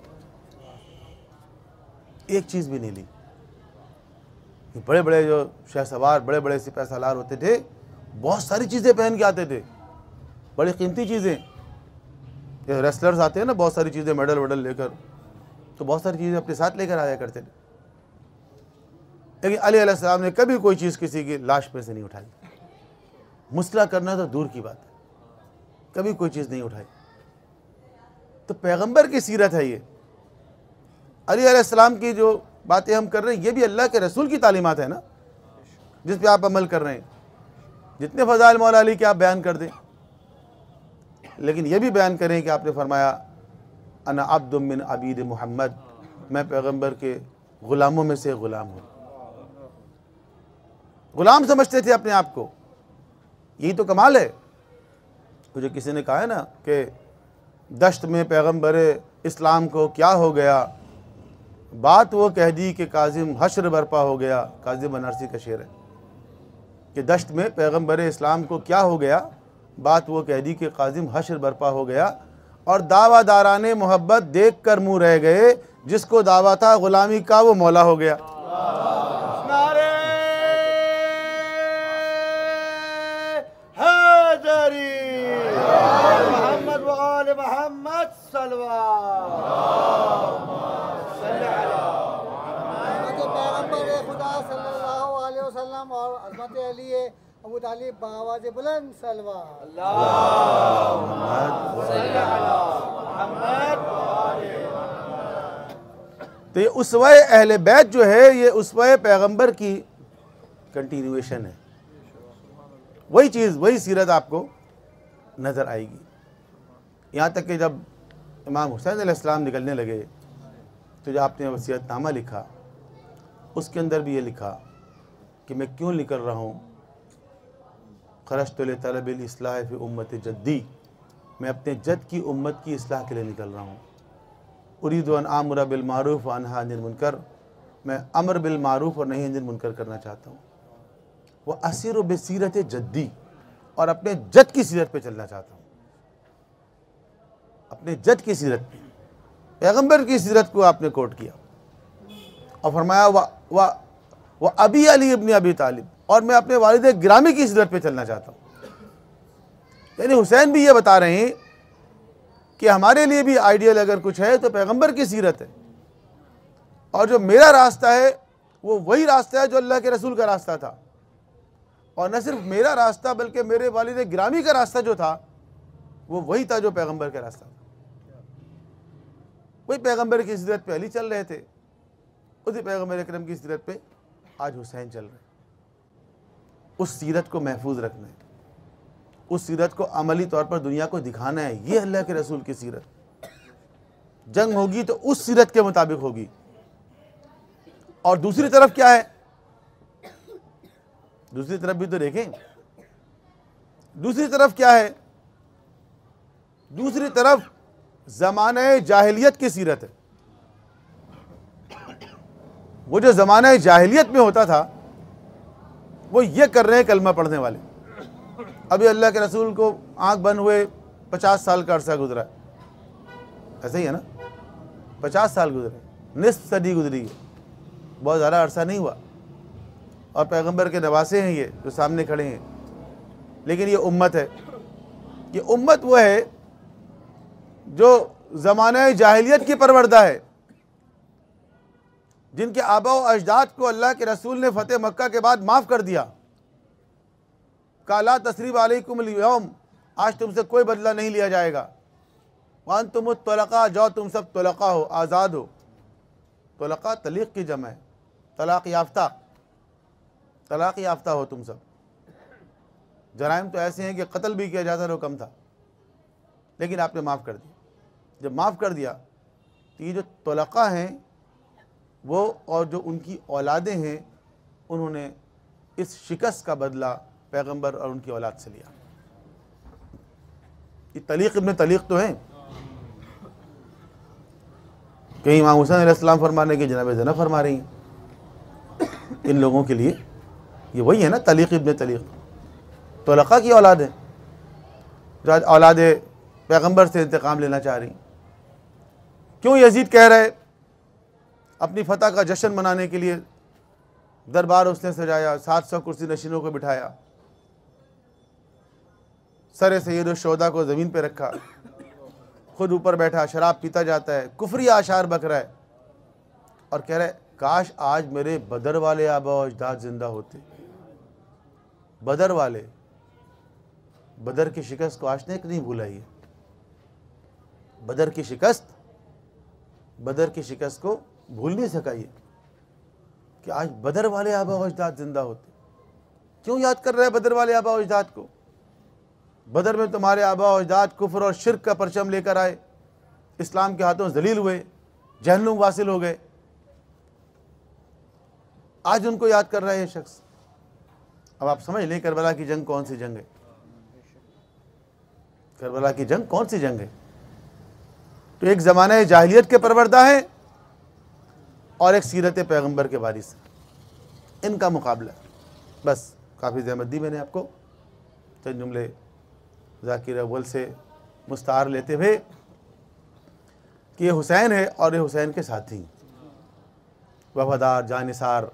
एक चीज़ भी नहीं ली। बड़े बड़े जो शहसवार, बड़े बड़े सिपह सालार होते थे, बहुत सारी चीज़ें पहन के आते थे, बड़ी कीमती चीज़ें। ये रेसलर्स आते हैं ना, बहुत सारी चीज़ें, मेडल वेडल लेकर, तो बहुत सारी चीज़ें अपने साथ लेकर आया करते थे। लेकिन अली अलैहिस्सलाम ने कभी कोई चीज़ किसी की लाश पे से नहीं उठाई। मुसला करना तो दूर की बात है, कभी कोई चीज़ नहीं उठाई। तो पैगंबर की सीरत है ये। अली अलैहिस्सलाम की जो बातें हम कर रहे हैं, ये भी अल्लाह के रसूल की तालीमात है ना, जिस पे आप अमल कर रहे हैं। जितने फ़ज़ाइल मौला अली के आप बयान कर दें, लेकिन ये भी बयान करें कि आपने फरमाया अना अब्दुम मिन अबीद मोहम्मद, मैं पैगंबर के ग़ुलामों में से ग़ुलाम हूँ। ग़ुलाम समझते थे अपने आप को, यही तो कमाल है। मुझे किसी ने कहा है ना कि दश्त में पैगंबर इस्लाम को क्या हो गया, बात वो कह दी कि काजिम हश्र बर्पा हो गया। काजिम बनारसी का शेर है कि दश्त में पैगंबर इस्लाम को क्या हो गया, बात वो कह दी कि काजिम हश्र बर्पा हो गया। और दावादाराने मोहब्बत देख कर मुँह रह गए, जिसको दावा था ग़ुलामी का वो मौला हो गया। मोहम्मद पैगंबर खुदा सल्लल्लाहु अलैहि वसल्लम और हज़रत अली अबू तालिब बावाज़ बुलंद सलवा तो ये उसवे अहले बैत जो है ये उसवे पैगंबर की कंटिन्यूएशन है। वही चीज़, वही सीरत आपको नज़र आएगी। यहाँ तक कि जब इमाम हुसैन अलैहिस्सलाम निकलने लगे तो जो आपने वसीयतनामा लिखा उसके अंदर भी ये लिखा कि मैं क्यों निकल रहा हूँ, खरजतु लितलबिल इस्लाह फी उम्मति जद्दी, मैं अपने जद की उम्मत की इस्लाह के लिए निकल रहा हूँ। उरीदु अन आमुरा बिल मारूफ व अनहा अनिल मुनकर, मैं अमर बिल मारूफ और नहीं अनिल मुनकर करना चाहता हूँ। वह असीर बसीरत जद्दी, और अपने जद की सीरत पे चलना चाहता हूँ। अपने जद की सीरत पे, पैगंबर की सीरत को आपने कोट किया और फरमाया वह अबी अली इब्न अबी तालिब, और मैं अपने वालिद गिरामी की सीरत पे चलना चाहता हूँ। यानी हुसैन भी ये बता रहे हैं कि हमारे लिए भी आइडियल अगर कुछ है तो पैगंबर की सीरत है, और जो मेरा रास्ता है वो वही रास्ता है जो अल्लाह के रसूल का रास्ता था, और न सिर्फ मेरा रास्ता बल्कि मेरे वालिद गिरामी का रास्ता जो था वो वही था जो पैगंबर का रास्ता था। वही पैगंबर की सीरत पे अली चल रहे थे, उसी पैगंबर अकरम की सीरत पे आज हुसैन चल रहे। उस सीरत को महफूज रखना है, उस सीरत को अमली तौर पर दुनिया को दिखाना है। ये अल्लाह के रसूल की सीरत। जंग होगी तो उस सीरत के मुताबिक होगी। और दूसरी तरफ क्या है, दूसरी तरफ भी तो देखें। दूसरी तरफ क्या है, दूसरी तरफ ज़माने जाहिलियत की सीरत है। वो जो ज़माने जाहिलियत में होता था वो ये कर रहे हैं कलमा पढ़ने वाले। अभी अल्लाह के रसूल को आंख बंद हुए 50 साल का अरसा गुजरा है, ऐसा ही है ना, 50 साल गुजरे, निस्फ सदी गुजरी है, बहुत ज़्यादा अरसा नहीं हुआ। और पैगंबर के नवासे हैं ये जो सामने खड़े हैं। लेकिन ये उम्मत है, ये उम्मत वो है जो ज़माने जाहिलियत की परवरदा है, जिनके आबा व अजदाद को अल्लाह के रसूल ने फ़तेह मक्का के बाद माफ़ कर दिया। काला तसरीब अलैकुम अल-यौम, आज तुमसे कोई बदला नहीं लिया जाएगा। वान तुम तलक़ा, जाओ तुम सब तलक़ा हो, आज़ाद हो। तलक़ा तलीक़ की जमा है, तलाक़ याफ्ता, तलाक़ याफ्ता हो तुम सब। जराइम तो ऐसे हैं कि कत्ल भी किया जाता तो कम था, लेकिन आपने माफ़ कर दिया। जब माफ़ कर दिया तो ये जो तलक़ा हैं वो और जो उनकी औलादें हैं उन्होंने इस शिकस्त का बदला पैगंबर और उनकी औलाद से लिया। ये तलीक़ इब्न तलीक़ तो हैं। कहीं इमाम हुसैन अलैहिस्सलाम फरमाने की जनाब ज़ैनब फरमा रही हैं। इन लोगों के लिए ये वही है ना, तलीक़ इब्न तलीक़, तलक़ा की औलाद है जो आज औलाद पैगंबर से इंतकाम लेना चाह रही। क्यों यजीद कह रहे अपनी फतह का जश्न मनाने के लिए दरबार उसने सजाया, 700 कुर्सी नशीनों को बिठाया, सरे सैयद शोदा को ज़मीन पे रखा, खुद ऊपर बैठा, शराब पीता जाता है, कुफरी आशार बक रहा है और कह रहे काश आज मेरे बदर वाले आबा व अजदाद जिंदा होते। बदर वाले, बदर की शिकस्त को आज तक नहीं भूला ये। बदर की शिकस्त, बदर की शिकस्त को भूल नहीं सका ये कि आज बदर वाले आबा व अजदाद जिंदा होते। क्यों याद कर रहे हैं बदर वाले आबा व अजदाद को? बदर में तुम्हारे आबा व अजदाद कुफ्र और शिर्क का परचम लेकर आए, इस्लाम के हाथों जलील हुए, जहन्नुम वासिल हो गए। आज उनको याद कर रहा है ये शख्स। अब आप समझ लें करबला की जंग कौन सी जंग है। करबला की जंग कौन सी जंग है? तो एक ज़माने जाहिलियत के परवरदा है और एक सीरत पैगंबर के वारिस, इनका मुकाबला। बस काफ़ी ज़हमत दी मैंने आपको, चंद जुमले ज़ाकिर अव्वल से मुस्तार लेते हुए कि ये हुसैन है और ये हुसैन के साथी वफादार जानिसार,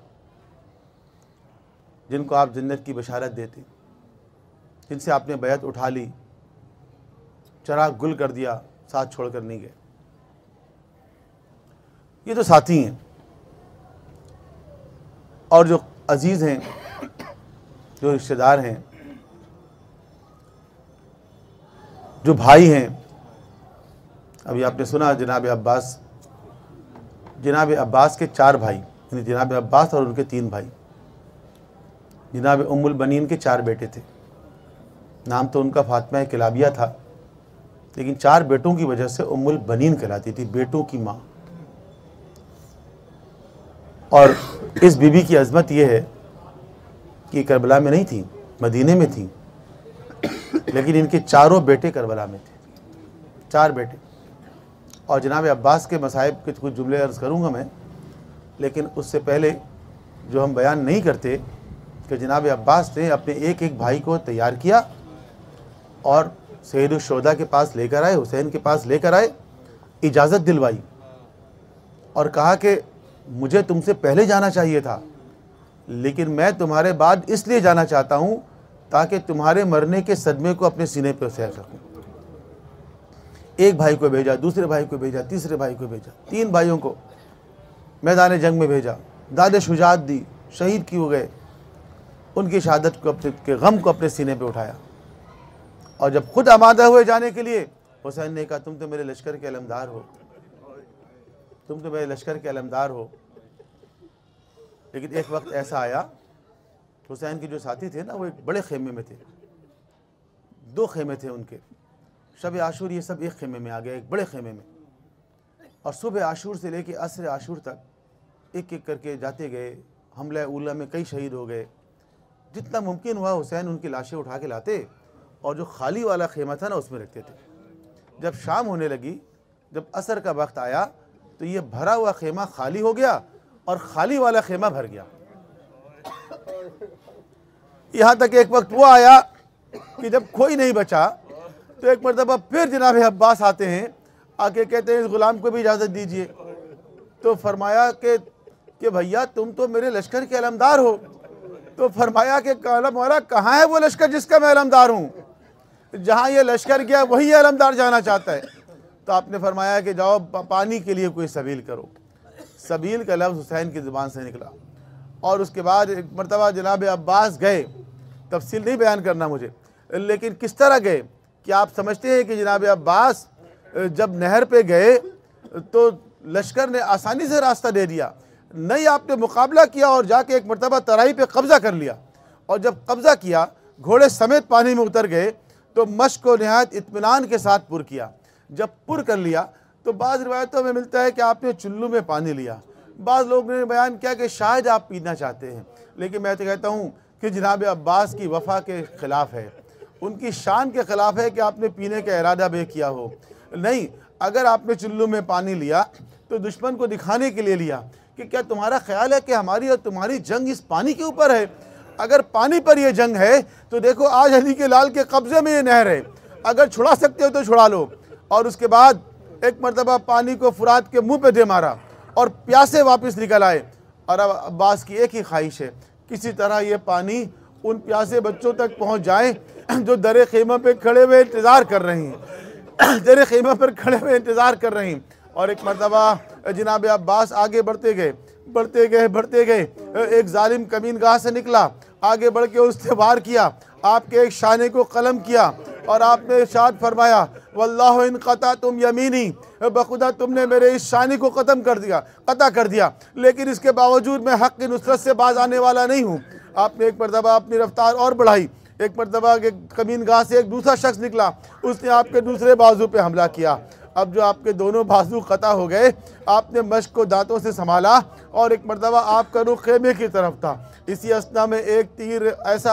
जिनको आप जन्नत की बशारत देते, जिनसे आपने बैत उठा ली, चराग गुल कर दिया, साथ छोड़कर नहीं गए। ये तो साथी हैं, और जो अजीज़ हैं, जो रिश्तेदार हैं, जो भाई हैं। अभी आपने सुना जनाब अब्बास के 4 भाई, यानी जनाब अब्बास और उनके 3 भाई। जनाब उम्मुल बनीन के 4 बेटे थे। नाम तो उनका फातिमा किलाबिया था, लेकिन 4 बेटों की वजह से उम्मुल बनीन कहलाती थी, बेटों की माँ। और इस बीबी की अज़मत यह है कि करबला में नहीं थी, मदीने में थी, लेकिन इनके 4 बेटे करबला में थे, 4 बेटे। और जनाब अब्बास के मसाइब के कुछ जुमले अर्ज़ करूँगा मैं, लेकिन उससे पहले जो हम बयान नहीं करते कि जनाब अब्बास ने अपने एक भाई को तैयार किया और सैयदुश्शोहदा के पास लेकर आए, हुसैन के पास लेकर आए, इजाज़त दिलवाई और कहा कि मुझे तुमसे पहले जाना चाहिए था, लेकिन मैं तुम्हारे बाद इसलिए जाना चाहता हूँ ताकि तुम्हारे मरने के सदमे को अपने सीने पर सह सकूँ। एक भाई को भेजा, दूसरे भाई को भेजा, तीसरे भाई को भेजा, 3 भाइयों को मैदान जंग में भेजा, दाद शुजात दी, शहीद किए गए, उनकी शहादत को के गम को अपने सीने पे उठाया। और जब खुद आमादा हुए जाने के लिए, हुसैन ने कहा तुम तो मेरे लश्कर के अलमदार हो, तुम तो मेरे लश्कर के अलमदार हो। लेकिन एक वक्त ऐसा आया, हुसैन के जो साथी थे ना, वो एक बड़े खेमे में थे, 2 खेमे थे उनके। शब आशूर ये सब एक खेमे में आ गए, एक बड़े खेमे में। और सुबह आशूर से लेके असर आशूर तक एक एक करके जाते गए। हमला उल्ला में कई शहीद हो गए। जितना मुमकिन हुआ हुसैन उनकी लाशें उठा के लाते और जो खाली वाला खेमा था ना उसमें रखते थे। जब शाम होने लगी, जब असर का वक्त आया, तो ये भरा हुआ खेमा खाली हो गया और खाली वाला खेमा भर गया। यहाँ तक एक वक्त वो आया कि जब कोई नहीं बचा, तो एक मरतबा फिर जनाब अब्बास आते हैं, आके कहते हैं इस गुलाम को भी इजाज़त दीजिए। तो फरमाया कि भैया तुम तो मेरे लश्कर के अलमदार हो। तो फरमाया कि मौला कहाँ है वो लश्कर जिसका मैं अलमदार हूँ? जहाँ ये लश्कर गया वही ये अलमदार जाना चाहता है। तो आपने फरमाया कि जाओ पानी के लिए कोई सबील करो। सबील का लफ्ज़ हुसैन की ज़ुबान से निकला। और उसके बाद एक मरतबा जनाब अब्बास गए, तफसील नहीं बयान करना मुझे, लेकिन किस तरह गए कि आप समझते हैं कि जनाब अब्बास जब नहर पे गए तो लश्कर ने आसानी से रास्ता दे दिया, नहीं आपने मुकाबला किया और जाके एक मरतबा तराई पे कब्ज़ा कर लिया। और जब कब्ज़ा किया, घोड़े समेत पानी में उतर गए, तो मश्क को नहायत इत्मीनान के साथ पुर किया। जब पुर कर लिया तो बाज़ रिवायतों में मिलता है कि आपने चुल्लू में पानी लिया। बाज़ लोग ने बयान किया कि शायद आप पीना चाहते हैं, लेकिन मैं तो कहता हूँ कि जनाब अब्बास की वफ़ा के ख़िलाफ़ है, उनकी शान के ख़िलाफ़ है कि आपने पीने का इरादा बे किया हो। नहीं, अगर आपने चुल्लू में पानी लिया तो दुश्मन को दिखाने के लिए लिया कि क्या तुम्हारा ख्याल है कि हमारी और तुम्हारी जंग इस पानी के ऊपर है? अगर पानी पर यह जंग है तो देखो आज अली के लाल के कब्ज़े में ये नहर है, अगर छुड़ा सकते हो तो छुड़ा लो। और उसके बाद एक मरतबा पानी को फुरात के मुंह पे दे मारा और प्यासे वापस निकल आए। और अब अब्बास की एक ही ख्वाहिश है, किसी तरह ये पानी उन प्यासे बच्चों तक पहुंच जाए जो दरे खैमा पे खड़े हुए इंतज़ार कर रहे हैं, दरे खैमा पर खड़े हुए इंतज़ार कर रहे हैं। और एक मरतबा जनाब अब्बास आगे बढ़ते गए, एक जालिम कमीनगाह से निकला, आगे बढ़ के उससे वार किया, आपके एक शाने को कलम किया और आपने इरशाद फरमाया वल्लाहु इन क़ता तुम यमीनी, बखुदा तुमने मेरे इस शानी को कता कर दिया, लेकिन इसके बावजूद मैं हक़ की नुसरत से बाज आने वाला नहीं हूँ। आपने एक मरतबा अपनी रफ्तार और बढ़ाई, एक मरतबा के कमीनगाह से एक दूसरा शख्स निकला, उसने आपके दूसरे बाजू पे हमला किया। अब जो आपके दोनों बाजू कता हो गए, आपने मश्क को दांतों से संभाला और एक मरतबा आपका रुख खेमे की तरफ था। इसी अस्ना में एक तीर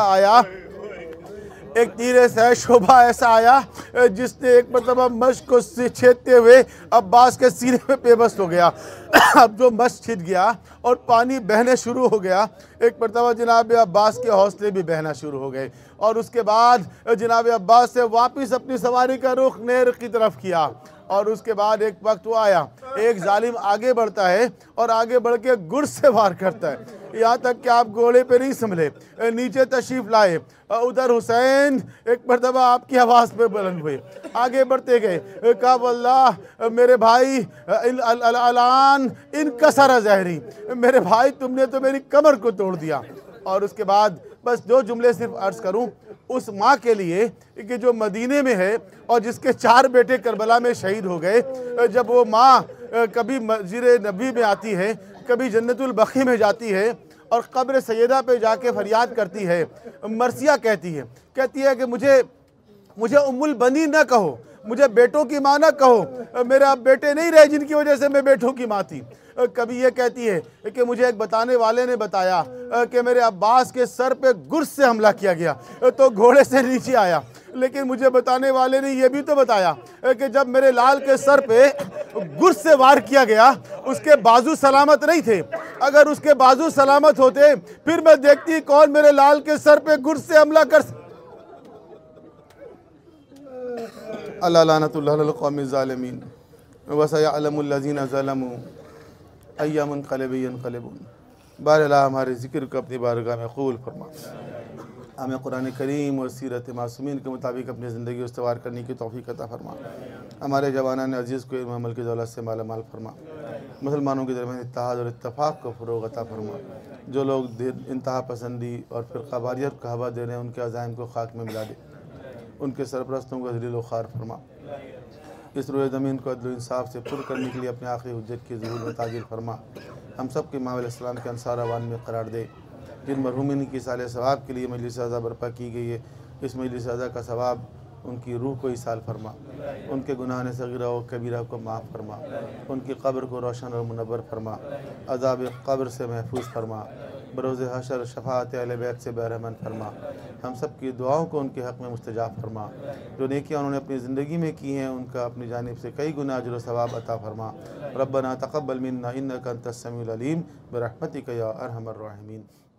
ऐसा शोभा ऐसा आया जिसने एक मरतबा मश्क को छेदते हुए अब्बास के सीने में पेबस्त हो गया। अब जो मश्क छिद गया और पानी बहने शुरू हो गया, एक मरतबा जनाब अब्बास के हौसले भी बहना शुरू हो गए। और उसके बाद जनाब अब्बास से वापस अपनी सवारी का रुख नहर की तरफ किया। और उसके बाद एक वक्त वो आया, एक जालिम आगे बढ़ता है और आगे बढ़ के गुर से वार करता है। यहाँ तक कि आप घोड़े पे नहीं संभले, नीचे तशरीफ़ लाए। उधर हुसैन एक मरतबा आपकी आवाज़ पे बुलंद हुए, आगे बढ़ते गए, कहा वल्लाह मेरे भाई अलान इनकसर ज़हरी, मेरे भाई तुमने तो मेरी कमर को तोड़ दिया। और उसके बाद बस दो जुमले सिर्फ अर्ज़ करूँ उस माँ के लिए कि जो मदीने में है और जिसके 4 बेटे करबला में शहीद हो गए। जब वो माँ कभी मस्जिद नबी में आती है, कभी जन्नतुल बक़ी में जाती है और क़ब्र सैयदा पे जाके फरियाद करती है, मरसिया कहती है कि मुझे उम्मुल बनी न कहो, मुझे बेटों की माँ न कहो, मेरे अब बेटे नहीं रहे जिनकी वजह से मैं बेटों की माँ थी। कभी ये कहती है कि मुझे एक बताने वाले ने बताया कि मेरे अब्बास के सर पे गुर्स से हमला किया गया तो घोड़े से नीचे आया, लेकिन मुझे बताने वाले ने यह भी तो बताया कि जब मेरे लाल के सर पे गुर्स से वार किया गया उसके बाजू सलामत नहीं थे, अगर उसके बाजू सलामत होते फिर मैं देखती कौन मेरे लाल के सर पे गुर्स से हमला कर। अल्लाह लानतुल्लाह अलल कौमिज़ ज़ालिमीन व सयअलमुल लज़ीना ज़लमू अय्या मुनक़लिबिन यनक़लिबून। बारअल्लाह हमारे ज़िक्र को अपनी बारगाह में कबूल फरमा, हमें कुरान करीम और सीरत मासूमीन के मुताबिक अपनी ज़िंदगी उस्तवार करने की तौफ़ीक़ अता फरमा, हमारे जवानान अज़ीज़ को इल्म अमल की दौलत से माला माल फरमा, मुसलमानों के दरमियान इत्तेहाद और इत्तफ़ाक़ को फ़रोग़ अता फरमा। जो लोग इंतहा पसंदी और फ़िरक़ा वारियत को हवा दे रहे हैं उनके अज़ाइम को खाक में मिला दे, उनके सरपरस्तों को ज़लील व ख़ार फरमा। इस रोए ज़मीन को अदल इंसाफ से पुर करने के लिए अपने आखिरी हुज्जत की ज़हूर में ताजिल फरमा। हम सब के इमाम अलैहिस्सलाम के अंसार अवान में करार दे। जिन मरहूमिन की साले सवाब के लिए मजलिस अज़ा बर्पा की गई है, इस मजलिस अज़ा का सवाब उनकी रूह को इसाल फरमा, उनके गुनाह सगीरा व कबीरा को माफ़ फरमा, उनकी कब्र को रोशन और मुनव्वर फरमा, अज़ाब कब्र से महफूज फरमा, बरोज़ हशर शफ़ाअत अहले बैत से बहरमंद फरमा। हम सब की दुआओं को उनके हक़ में मुस्तजाब फरमा। जो नेकियां उन्होंने अपनी ज़िंदगी में की हैं उनका अपनी जानिब से कई गुना अजर व सवाब अता फरमा। रब्बना तक़ब्बल मिन्ना इन्नका अंतस समीउल अलीम बिरहमतिका या अरहमर राहिमीन।